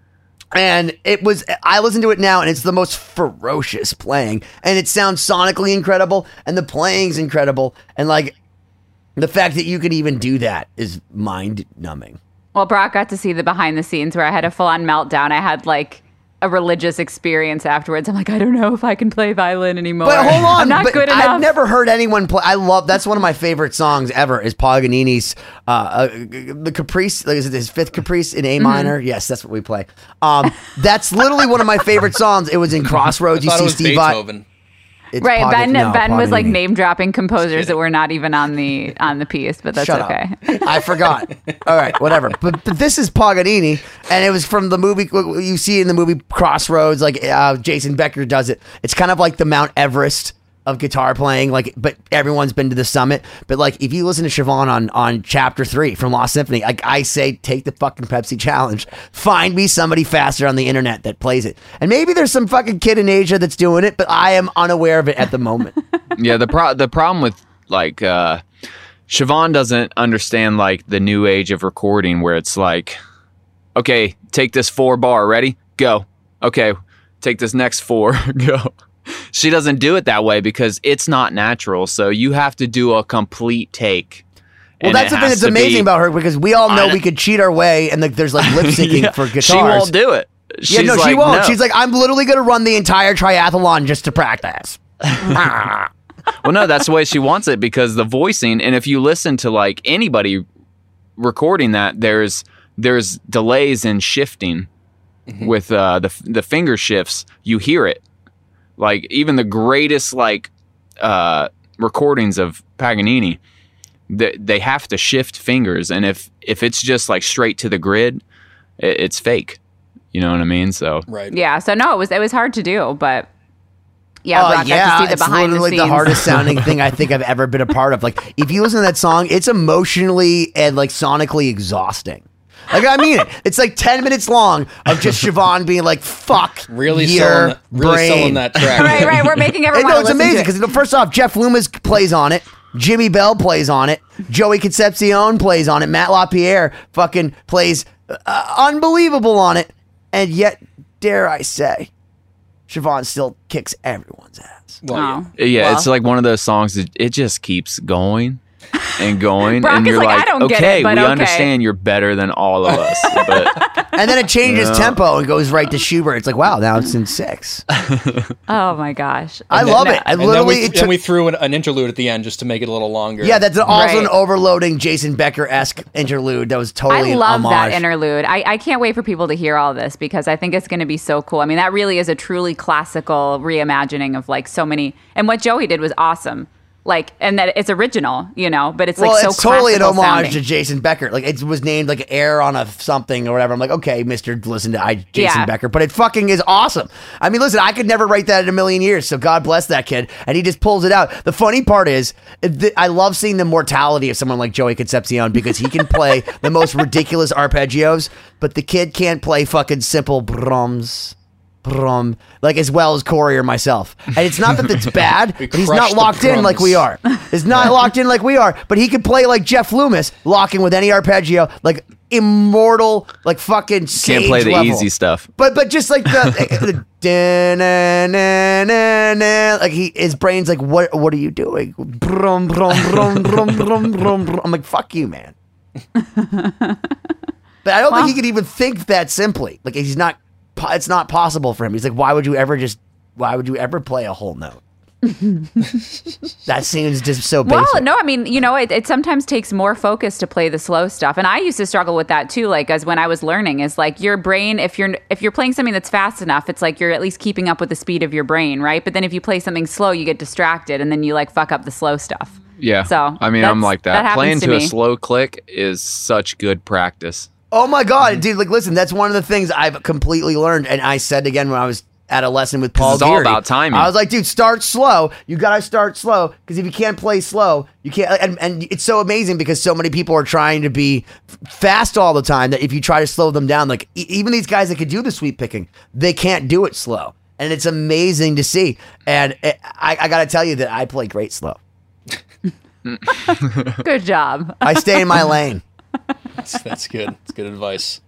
And it was, I listen to it now, and it's the most ferocious playing, and it sounds sonically incredible, and the playing's incredible, and like the fact that you can even do that is mind numbing. Well, Brock got to see the behind the scenes where I had a full on meltdown. I had like a religious experience afterwards. I'm like, I don't know if I can play violin anymore. But hold on, I'm not but good enough. I've never heard anyone play. I love that's one of my favorite songs ever. Is Paganini's uh, uh the Caprice? Like, is it his fifth Caprice in A minor? Mm-hmm. Yes, that's what we play. Um, that's literally one of my favorite songs. It was in Crossroads. I You thought see it was Steve Vai. Beethoven. It's Right, Pag- Ben. no, Ben was like Paganini. name dropping composers that were not even on the on the piece, but that's Shut okay. up. I forgot. All right, whatever. But, but this is Paganini, and it was from the movie you see in the movie Crossroads. Like uh, Jason Becker does it. It's kind of like the Mount Everest of guitar playing. Like, but everyone's been to the summit. But like, if you listen to Siobhan on on Chapter Three from Lost Symphony, like I say, take the fucking Pepsi challenge. Find me somebody faster on the internet that plays it, and maybe there's some fucking kid in Asia that's doing it, but I am unaware of it at the moment. Yeah, the pro- the problem with like uh Siobhan doesn't understand like the new age of recording where it's like, okay, take this four bar, ready? Go. Okay, take this next four, go. She doesn't do it that way because it's not natural. So you have to do a complete take. Well, And that's it the thing has that's to be- amazing about her because we all know I- we could cheat our way and like there's like lip syncing Yeah, for guitars. She won't do it. Yeah, She's no, she like, won't. no. She's like, I'm literally going to run the entire triathlon just to practice. Well, no, that's the way she wants it because the voicing, and if you listen to like anybody recording that, there's there's delays in shifting with uh, the the finger shifts. You hear it, like even the greatest like uh, recordings of Paganini, they, they have to shift fingers, and if if it's just like straight to the grid, it, it's fake. You know what I mean? So Right. Yeah, so no, it was it was hard to do, but yeah, Oh, Brock yeah, got to see the it's behind the literally scenes. the hardest sounding thing I think I've ever been a part of. Like, if you listen to that song, it's emotionally and like sonically exhausting. Like, I mean it. It's like ten minutes long of just Siobhan being like, "Fuck Really your selling, that, really brain." selling that track. right, right. We're making And everyone. no, it's listen to amazing it. because first off, Jeff Loomis plays on it. Jimmy Bell plays on it. Joey Concepcion plays on it. Matt LaPierre fucking plays uh, unbelievable on it. And yet, dare I say, Siobhan still kicks everyone's ass. Well, yeah. Oh, yeah, well. it's like one of those songs that it just keeps going. and going, Brock and is you're like, like, "I don't okay, get it, but we okay." understand you're better than all of us. But And then it changes Yeah. tempo and goes right to Schubert. It's like, wow, now it's in six. Oh my gosh. I And love then- it. I And then literally we, it and took- we threw an, an interlude at the end just to make it a little longer. yeah, that's also an Right. overloading Jason Becker-esque interlude that was totally I an love that homage. interlude. I, I can't wait for people to hear all this because I think it's going to be so cool. I mean, that really is a truly classical reimagining of like so many. And what Joey did was awesome. Like, and that it's original, you know, but it's like well, so it's totally an classical homage sounding. to Jason Becker. Like it was named like Air on a something or whatever. I'm like, okay, Mister Listen to I, Jason Yeah. Becker, but it fucking is awesome. I mean, listen, I could never write that in a million years. So God bless that kid, and he just pulls it out. The funny part is, th- I love seeing the mortality of someone like Joey Concepcion because he can play the most ridiculous arpeggios, but the kid can't play fucking simple brums. Brum, like as well as Corey or myself. And it's not that it's bad, We but he's crushed not the locked in like we brums. are. It's not locked in like we are, but he could play like Jeff Loomis, locking with any arpeggio, like immortal, like fucking sage can't play the level. easy stuff. But but just like the, the da-na-na-na-na, like he his brain's like, what what are you doing? Brum, brum, brum, brum, brum, brum, brum. I'm like, fuck you, man. But I don't Well- think he could even think that simply. Like he's not. po- It's not possible for him. He's like, why would you ever just? Why would you ever play a whole note? That seems just so basic. Well, no, I mean, you know, it, it sometimes takes more focus to play the slow stuff, and I used to struggle with that too. Like as when I was learning, is like your brain. If you're if you're playing something that's fast enough, it's like you're at least keeping up with the speed of your brain, right? But then if you play something slow, you get distracted, and then you like fuck up the slow stuff. Yeah. So, I mean, I'm that's- like that. that happens Playing to to a me. slow click is such good practice. Oh my God, dude! Like, listen, that's one of the things I've completely learned, and I said again when I was at a lesson with Paul. it's all Geary, about timing. I was like, dude, start slow. You gotta start slow because if you can't play slow, you can't. And, and it's so amazing because so many people are trying to be f- fast all the time that if you try to slow them down, like e- even these guys that could do the sweep picking, they can't do it slow, and it's amazing to see. And it, I, I gotta tell you that I play great slow. Good job. I stay in my lane. That's, that's good. That's good advice.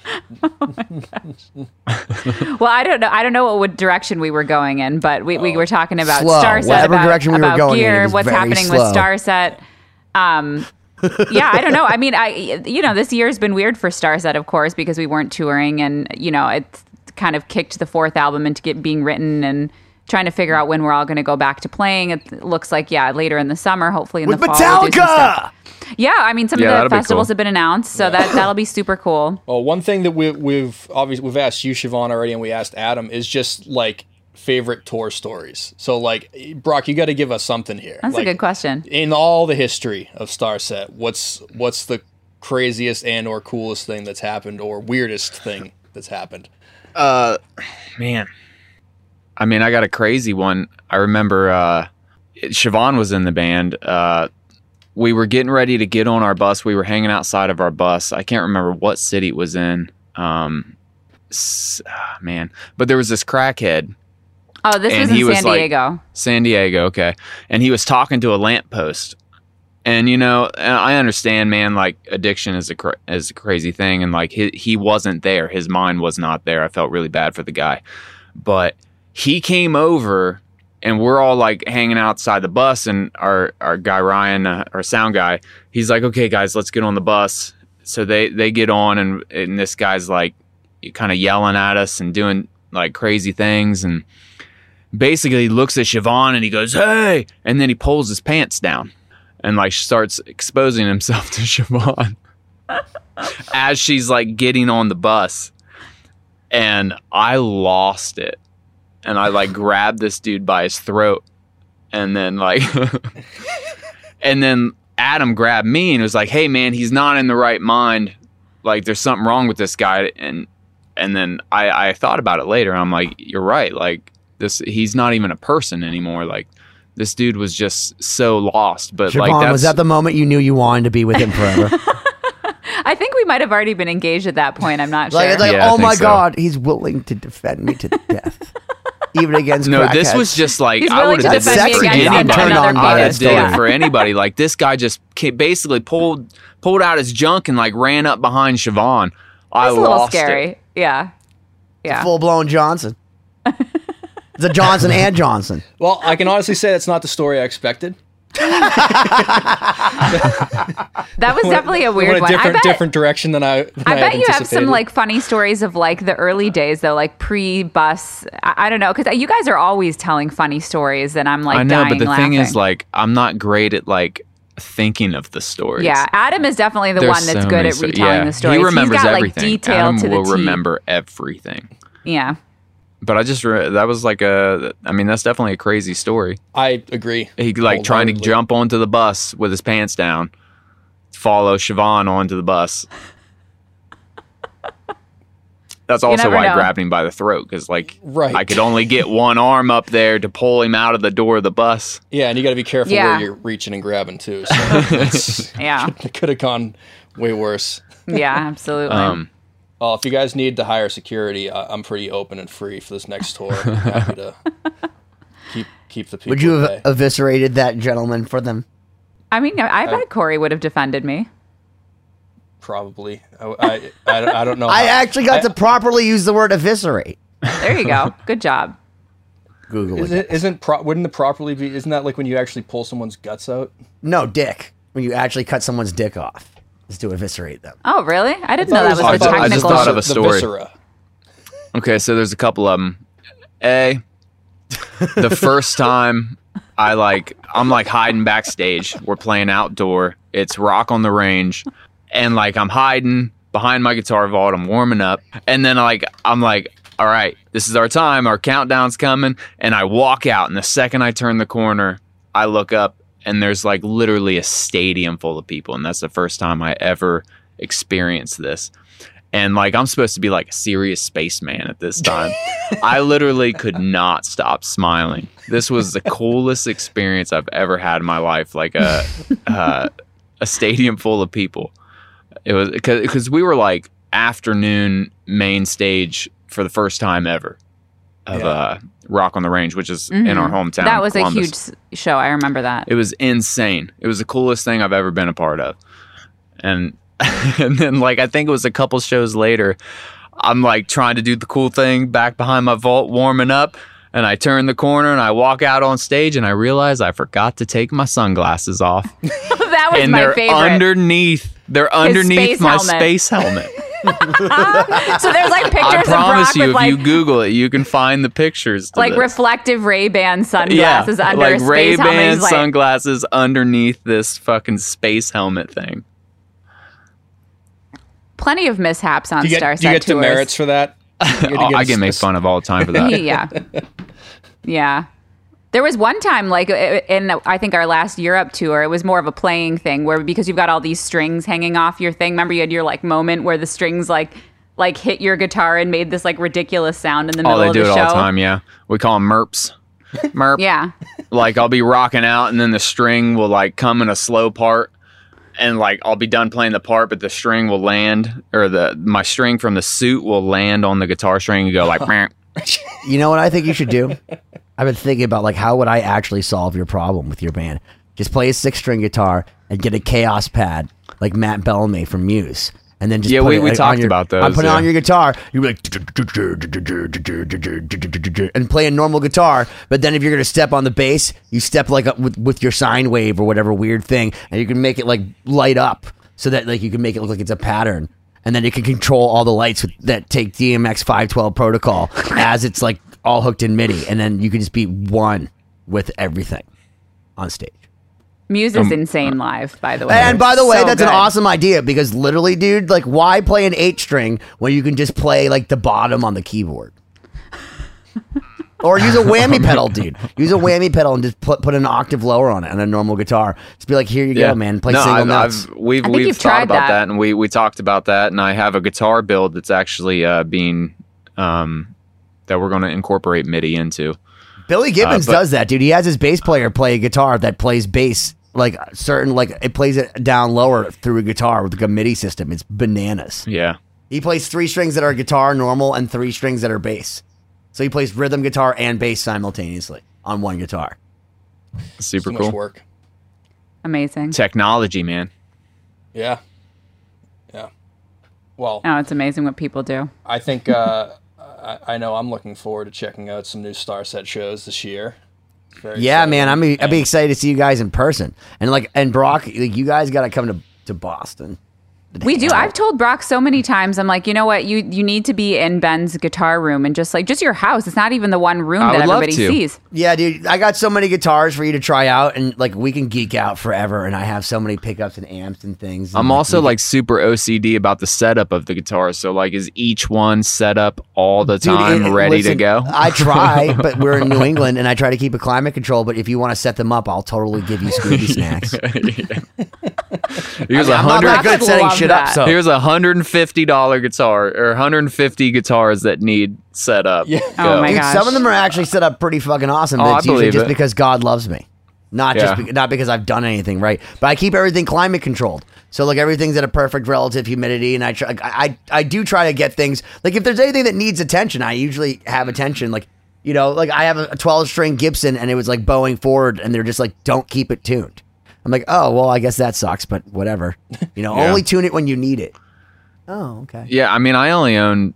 Well, I don't know. I don't know what would direction we were going in, but we, we were talking about Slow. Starset, Whatever about, direction we were about going in, it gear, was what's very happening slow. with Starset. Um, yeah, I don't know. I mean, I you know, this year's been weird for Starset, of course, because we weren't touring, and you know, it's kind of kicked the fourth album into get being written and trying to figure out when we're all going to go back to playing. It looks like yeah, later in the summer, hopefully in With the fall. we'll do some Metallica! stuff. Yeah, I mean, some Yeah, of that'll the be festivals cool. have been announced, so that that'll be super cool. Well, one thing that we, we've obviously we've asked you, Siobhan, already, and we asked Adam is just like favorite tour stories. So, like, Brock, you got to give us something here. That's like, a good question. In all the history of Starset, what's what's the craziest and or coolest thing that's happened, or weirdest thing that's happened? Uh, man. I mean, I got a crazy one. I remember uh, Siobhan was in the band. Uh, we were getting ready to get on our bus. We were hanging outside of our bus. I can't remember what city it was in. Um, s- ah, man, but there was this crackhead. Oh, this And was in he was San like- Diego. San Diego, okay. And he was talking to a lamppost. And you know, and I understand, man. Like addiction is a cra- is a crazy thing, and like he he wasn't there. His mind was not there. I felt really bad for the guy, but he came over, and we're all like hanging outside the bus. And our our guy Ryan, uh, our sound guy, he's like, "Okay, guys, let's get on the bus." So they they get on, and and this guy's like, kind of yelling at us and doing like crazy things, and basically he looks at Siobhan and he goes, "Hey!" And then he pulls his pants down and like starts exposing himself to Siobhan as she's like getting on the bus. And I lost it. And I like grabbed this dude by his throat. And then like, and then Adam grabbed me and was like, "Hey man, he's not in the right mind. Like there's something wrong with this guy." And, and then I, I thought about it later. I'm like, you're right. Like this, he's not even a person anymore. Like, this dude was just so lost, but Siobhan, like that's was that the moment you knew you wanted to be with him forever? I think we might have already been engaged at that point. I'm not sure. Like, it's like, Yeah, I oh think my so. God, he's willing to defend me to death, even against no. This crackheads. was just like He's I willing would to have defend did me this for against anybody. another I would artist. have did Yeah. it for anybody. Like this guy just ca- basically pulled pulled out his junk and like ran up behind Siobhan. I It's a little lost scary. it. Yeah. Yeah. full blown Johnson. It's a Johnson and Johnson. Well, I can honestly say that's not the story I expected. That was definitely a weird went a one. different, I bet, different direction than I. Than I I bet had you have some anticipated. like funny stories of like the early days though, like pre-bus. I, I don't know, because you guys are always telling funny stories, and I'm like, I know, dying but the laughing. thing is, like, I'm not great at like thinking of the stories. Yeah, Adam is definitely the There's one that's so good many at sto- retelling yeah. the stories. He remembers He's got everything. like detail Adam to the will T. remember everything. Yeah. But I just re- that was like a. I mean, that's definitely a crazy story. I agree. He like trying to Wholeheartedly. jump onto the bus with his pants down, follow Siobhan onto the bus. That's also never why I know. grabbed him by the throat, because like Right. I could only get one arm up there to pull him out of the door of the bus. Yeah, and you got to be careful Yeah. where you're reaching and grabbing too. So it's, Yeah. it could have gone way worse. Yeah, absolutely. Um, Well, if you guys need to hire security, I- I'm pretty open and free for this next tour. I'm happy to keep keep the people. Would you at have bay. eviscerated that gentleman for them? I mean, I bet Corey would have defended me. Probably. I, I, I, I don't know. I how- actually got I- to properly use the word eviscerate. There you go. Good job. Google Is it. it, isn't pro- wouldn't the properly be? Isn't that like when you actually pull someone's guts out? No, dick. When you actually cut someone's dick off, is to eviscerate them. Oh, really? I didn't I know that thought was it the I I just technical. thought of a the story. viscera. Okay, so there's a couple of them. A, the first time I like, I'm like hiding backstage. We're playing outdoor. It's Rock on the Range, and like I'm hiding behind my guitar vault. I'm warming up, and then like I'm like, all right, this is our time. Our countdown's coming, and I walk out. And the second I turn the corner, I look up, and there's like literally a stadium full of people, and that's the first time I ever experienced this. And like I'm supposed to be like a serious spaceman at this time. I literally could not stop smiling. This was the coolest experience I've ever had in my life. Like a uh, a stadium full of people. It was because we were like afternoon main stage for the first time ever of Yeah. uh, Rock on the Range, which is in our hometown. Mm-hmm. That was Columbus. a huge s- show. I remember that. It was insane. It was the coolest thing I've ever been a part of. And and then like I think it was a couple shows later, I'm like trying to do the cool thing back behind my vault warming up, and I turn the corner and I walk out on stage and I realize I forgot to take my sunglasses off. That was and my they're favorite. underneath they're underneath space my helmet. space helmet. So there's like pictures I of promise Brock you, with if like you Google it, you can find the pictures. To like this. reflective Ray-Ban sunglasses yeah, under like a space Ray-Ban helmet. He's like, sunglasses underneath this fucking space helmet thing. plenty of mishaps on Do you Star get, do you Set get tours. demerits for that? You had to Oh, I a- get made fun of all the time for that. yeah. Yeah. There was one time, like in I think our last Europe tour, it was more of a playing thing where because you've got all these strings hanging off your thing. Remember, you had your like moment where the strings like like hit your guitar and made this like ridiculous sound in the Oh, middle they of do the it show. all the time, yeah. We call them merps. Merp. Yeah. Like I'll be rocking out and then the string will like come in a slow part and like I'll be done playing the part, but the string will land or the my string from the suit will land on the guitar string and go like "Meow." You know what I think you should do? I've been thinking about like how would I actually solve your problem with your band? Just play a six string guitar and get a chaos pad like Matt Bellamy from Muse. And then just Yeah, put we- it, we like, talked on your, about those, I'm putting it yeah. on your guitar. You're like and play a normal guitar. But then if you're gonna step on the bass, you step like up with, with your sine wave or whatever weird thing, and you can make it like light up so that like you can make it look like it's a pattern. And then you can control all the lights with, that take D M X five twelve protocol as it's like all hooked in MIDI, and then you can just be one with everything on stage. Muse Um, is insane live, by the way. And by the way, So that's an good. awesome idea because literally, dude, like, why play an eight string when you can just play like the bottom on the keyboard? Or use a whammy pedal, dude. Use a whammy pedal and just put put an octave lower on it on a normal guitar. Just be like, here you go, man. Play no, single I've, notes. I've, we've I think we've you've thought tried about that. that. and we we talked about that, and I have a guitar build that's actually uh, being um, that we're going to incorporate MIDI into. Billy Gibbons uh, but- does that, dude. He has his bass player play a guitar that plays bass like certain, like it plays it down lower through a guitar with like a MIDI system. It's bananas. Yeah, He plays three strings that are guitar normal and three strings that are bass. So he plays rhythm guitar and bass simultaneously on one guitar. super Too cool. much work. Amazing. Technology, man. Yeah. Yeah. Well, Oh, it's amazing what people do. I think uh, I, I know I'm looking forward to checking out some new Star Set shows this year. Very Yeah, exciting. man, I'm I'd And- be excited to see you guys in person. And like, and Brock, like, you guys got to come to to Boston. We do. I've told Brock so many times. I'm like, you know what? You you need to be in Ben's guitar room and just like just your house. It's not even the one room I that would love everybody to. sees. Yeah, dude, I got so many guitars for you to try out, and like we can geek out forever. And I have so many pickups and amps and things. And, I'm also we like super O C D about the setup of the guitar. So like, is each one set up all the Dude, time, it- ready listen, to go? I try, but we're in New England, and I try to keep a climate control. But if you want to set them up, I'll totally give you Scooby snacks. Here's a I'm not that hundred. good at would setting love shit up. that. So Here's a hundred and fifty dollar guitar or one hundred and fifty guitars that need set up. Yeah. Oh my Dude, gosh. some of them are actually set up pretty fucking awesome. Oh, But I it's usually believe just it. because God loves me, not just Yeah. be, not because I've done anything right. But I keep everything climate controlled, so like everything's at a perfect relative humidity. And I try, I, I I do try to get things like if there's anything that needs attention, I usually have attention. Like you know, like I have a twelve string Gibson, and it was like bowing forward, and they're just like, don't keep it tuned. I'm like, oh well, I guess that sucks, but whatever. You know, Yeah. only tune it when you need it. Oh, okay. Yeah, I mean, I only own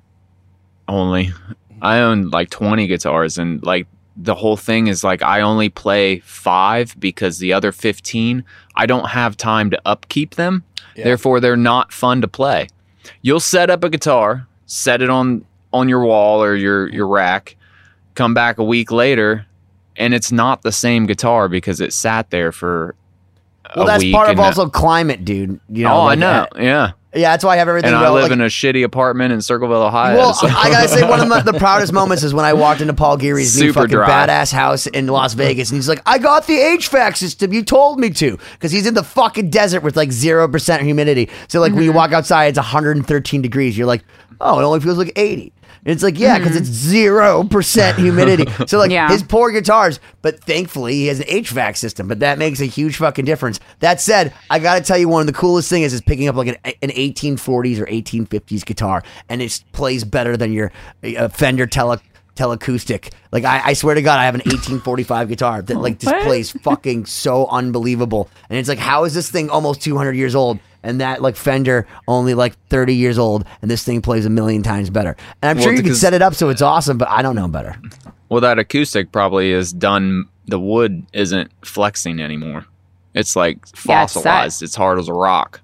only I own like twenty guitars, and like the whole thing is like I only play five because the other fifteen I don't have time to upkeep them. Yeah. Therefore, they're not fun to play. You'll set up a guitar, set it on on your wall or your your rack, come back a week later, and it's not the same guitar because it sat there for Well, a that's week. part of and also climate, dude. You know, oh, I like, know, uh, yeah. yeah, that's why I have everything. And I well, live like- in a shitty apartment in Circleville, Ohio. Well, so- I gotta say, one of the, the proudest moments is when I walked into Paul Geary's new Super fucking dry. badass house in Las Vegas, and he's like, "I got the H V A C system. You told me to," because he's in the fucking desert with like zero percent humidity. So like when you walk outside, it's one hundred thirteen degrees. You're like, "Oh, it only feels like eighty." And it's like, yeah, because it's zero percent humidity. So like Yeah. his poor guitars, but thankfully he has an H V A C system. But that makes a huge fucking difference. That said, I got to tell you, one of the coolest things is picking up like an, an eighteen forties or eighteen fifties guitar, and it plays better than your uh, Fender tele teleacoustic. Like I, I swear to God, I have an eighteen forty-five guitar that like just What? plays fucking so unbelievable. And it's like, how is this thing almost two hundred years old? And that like Fender only like thirty years old, and this thing plays a million times better. And I'm Well, sure you can because- set it up so it's awesome, but I don't know better. Well, that acoustic probably is done. The wood isn't flexing anymore. It's like Yeah, it's set. fossilized. It's hard as a rock.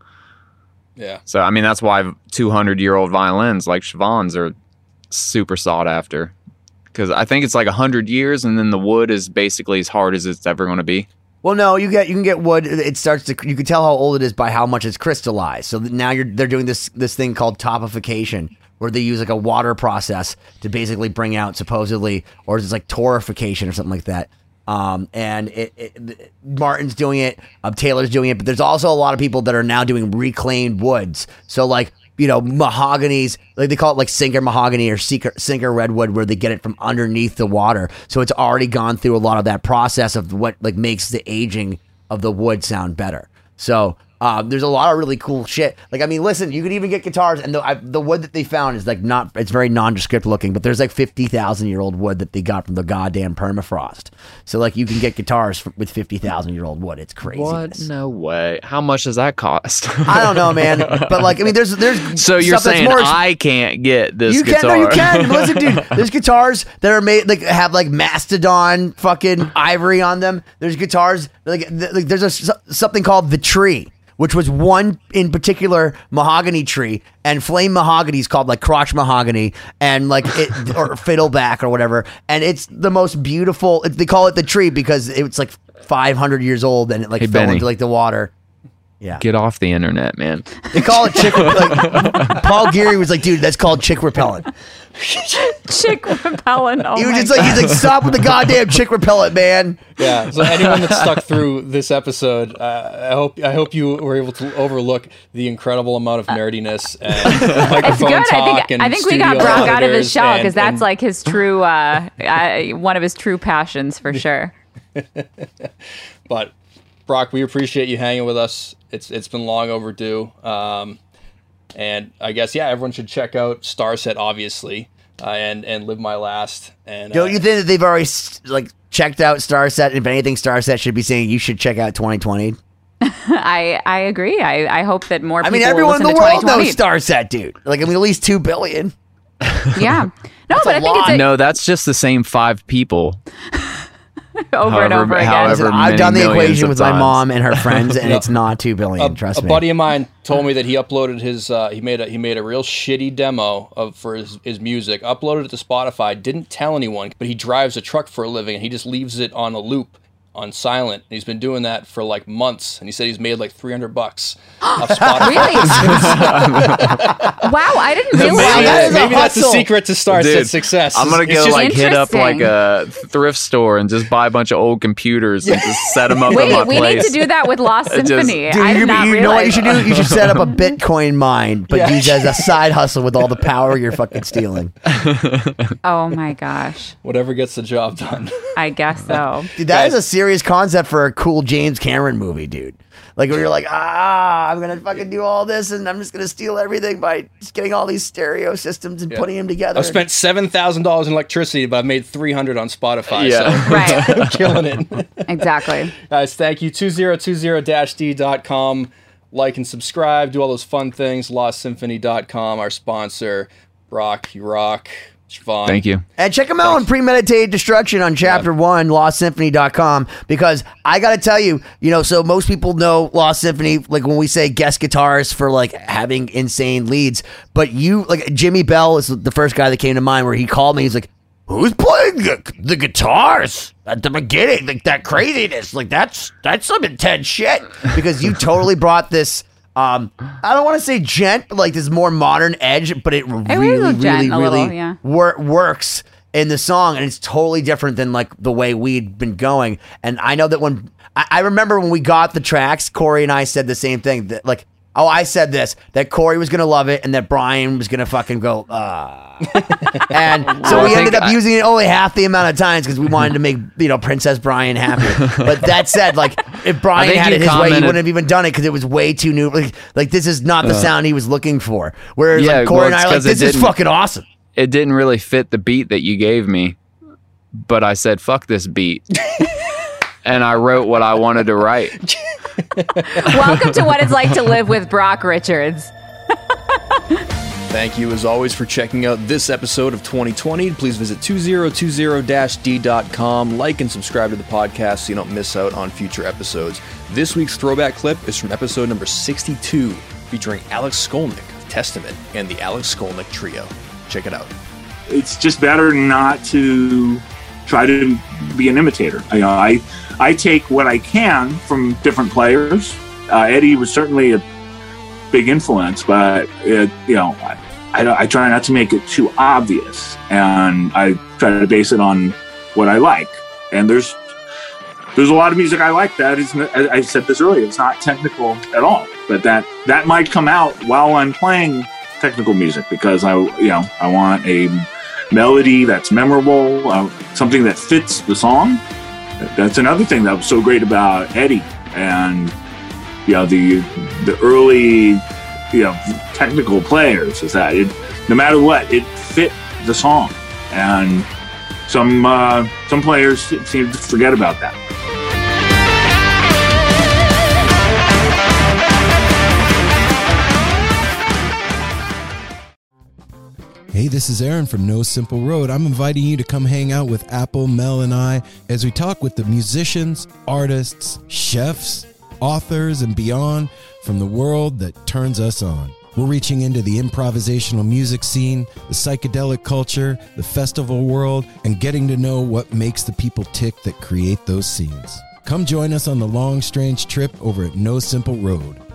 Yeah. So, I mean, that's why two hundred year old violins like Siobhan's are super sought after. Because I think it's like one hundred years, and then the wood is basically as hard as it's ever going to be. Well, no, you get you can get wood. It starts to you can tell how old it is by how much it's crystallized. So now you're they're doing this this thing called topification, where they use like a water process to basically bring out supposedly, or it's like torrefication or something like that. Um, and it, it, Martin's doing it, um, Taylor's doing it, but there's also a lot of people that are now doing reclaimed woods. So like, you know, mahoganies, like they call it like sinker mahogany or sinker, sinker redwood, where they get it from underneath the water. So it's already gone through a lot of that process of what like makes the aging of the wood sound better. So um, there's a lot of really cool shit. Like, I mean, listen, you could even get guitars, and the I, the wood that they found is like not, it's very nondescript looking, but there's like fifty thousand year old wood that they got from the goddamn permafrost. So like you can get guitars f- with fifty thousand year old wood. It's crazy. What? No way. How much does that cost? I don't know, man. But like, I mean, there's there's So you're stuff that's saying more ex- I can't get this you guitar? can, no, you can. Listen, dude, there's guitars that are made like have like mastodon fucking ivory on them. There's guitars like, th- like there's a s- something called the tree, which was one in particular mahogany tree, and flame mahogany is called like crotch mahogany, and like it or fiddleback or whatever, and it's the most beautiful. They call it the tree because it's like five hundred years old, and it like Hey, fell Benny. into like the water. Yeah. Get off the internet, man. They call it chick. Like, Paul Geary was like, dude, that's called chick repellent. Chick repellent. Oh He was my just like, he's like, stop with the goddamn chick repellent, man. Yeah. So anyone that's stuck through this episode, uh, I hope I hope you were able to overlook the incredible amount of nerdiness and It's microphone good. I talk think and I think we got studio Brock out of his editors shell and- because that's and- like his true, uh, uh, one of his true passions for sure. But Brock, we appreciate you hanging with us. It's it's been long overdue. Um, and I guess yeah, everyone should check out Starset, obviously, uh, and and Live My Last. And uh, Don't you think that they've already like checked out Starset? And if anything, Starset should be saying you should check out twenty twenty. I I agree. I, I hope that more I people mean, everyone in will the listen world to twenty knows twenty. Starset, dude. Like, I mean, at least two billion. Yeah. No, but a I think lot. it's a, No, that's just the same five people. over and However- over again. however- Listen, I've many done the millions equation of with my times. mom and her friends, and Yeah. it's not two billion. a, trust a me. buddy of mine told me that he uploaded his uh, he made a he made a real shitty demo of for his, his music, uploaded it to Spotify, didn't tell anyone, but he drives a truck for a living and he just leaves it on a loop on silent. And he's been doing that for like months, and he said he's made like three hundred bucks off Spotify. Really? Wow, I didn't realize. Maybe, that is a maybe that's the hustle. secret to start Dude, that success. I'm gonna It's go just- like hit up like Interesting. a thrift store and just buy a bunch of old computers and just set them up at my Wait, we place. need to do that with Lost It just- Symphony. Dude, I did you, not you realize. know what you should do? You should set up a Bitcoin mine, but Yeah. use it as a side hustle with all the power you're fucking stealing. Oh my gosh, whatever gets the job done. I guess so. Dude, that is Guys. a serious concept for a cool James Cameron movie, dude. Like when you're like, ah, I'm gonna fucking do all this, and I'm just gonna steal everything by just getting all these stereo systems and Yeah. putting them together. I've spent seven thousand dollars in electricity, but I've made three hundred on Spotify. Yeah. So Right, I'm killing it. exactly. Guys, thank you. two zero two zero dash d dot com. Like and subscribe. Do all those fun things. lost symphony dot com, our sponsor. Rock, you rock. Siobhan. Thank you. And check them out on Premeditated Destruction on chapter one, lost symphony dot com, because I got to tell you, you know, so most people know Lost Symphony, like when we say guest guitarists for like having insane leads, but you, like Jimmy Bell is the first guy that came to mind where he called me. He's like, who's playing the, the guitars at the beginning? Like that craziness. Like that's, that's some intense shit, because you totally brought this. Um, I don't want to say gent, but like this more modern edge, but it was really, a gent, really, a really little, yeah. wor- works in the song, and it's totally different than like the way we'd been going. And I know that when I, I remember when we got the tracks, Corey and I said the same thing, that like, oh, I said this, that Corey was gonna love it and that Brian was gonna fucking go, ah. And so I we think ended up I- using it only half the amount of times because we wanted to make, you know, Princess Brian happy. But that said, like, if Brian think had you it his way, he commented- wouldn't have even done it because it was way too new. Like, like this is not the sound he was looking for. Whereas Yeah, like Corey well, and I it's are like, 'cause it this is didn't- fucking awesome. It didn't really fit the beat that you gave me, but I said, fuck this beat. And I wrote what I wanted to write. Welcome to what it's like to live with Brock Richards. Thank you, as always, for checking out this episode of twenty twenty. Please visit two zero two zero dash d dot com. Like and subscribe to the podcast so you don't miss out on future episodes. This week's throwback clip is from episode number sixty-two, featuring Alex Skolnick of Testament and the Alex Skolnick Trio. Check it out. It's just better not to try to be an imitator. You know, I I take what I can from different players. Uh, Eddie was certainly a big influence, but it, you know, I, I, I try not to make it too obvious, and I try to base it on what I like. And there's there's a lot of music I like that is, as I said this earlier, it's not technical at all, but that that might come out while I'm playing technical music because I you know I want a melody that's memorable, uh, something that fits the song. That's another thing that was so great about Eddie and you know the the early you know technical players is that it no matter what it fit the song, and some uh, some players seem to forget about that. Hey, this is Aaron from No Simple Road. I'm inviting you to come hang out with Apple, Mel, and I as we talk with the musicians, artists, chefs, authors, and beyond from the world that turns us on. We're reaching into the improvisational music scene, the psychedelic culture, the festival world, and getting to know what makes the people tick that create those scenes. Come join us on the long, strange trip over at No Simple Road.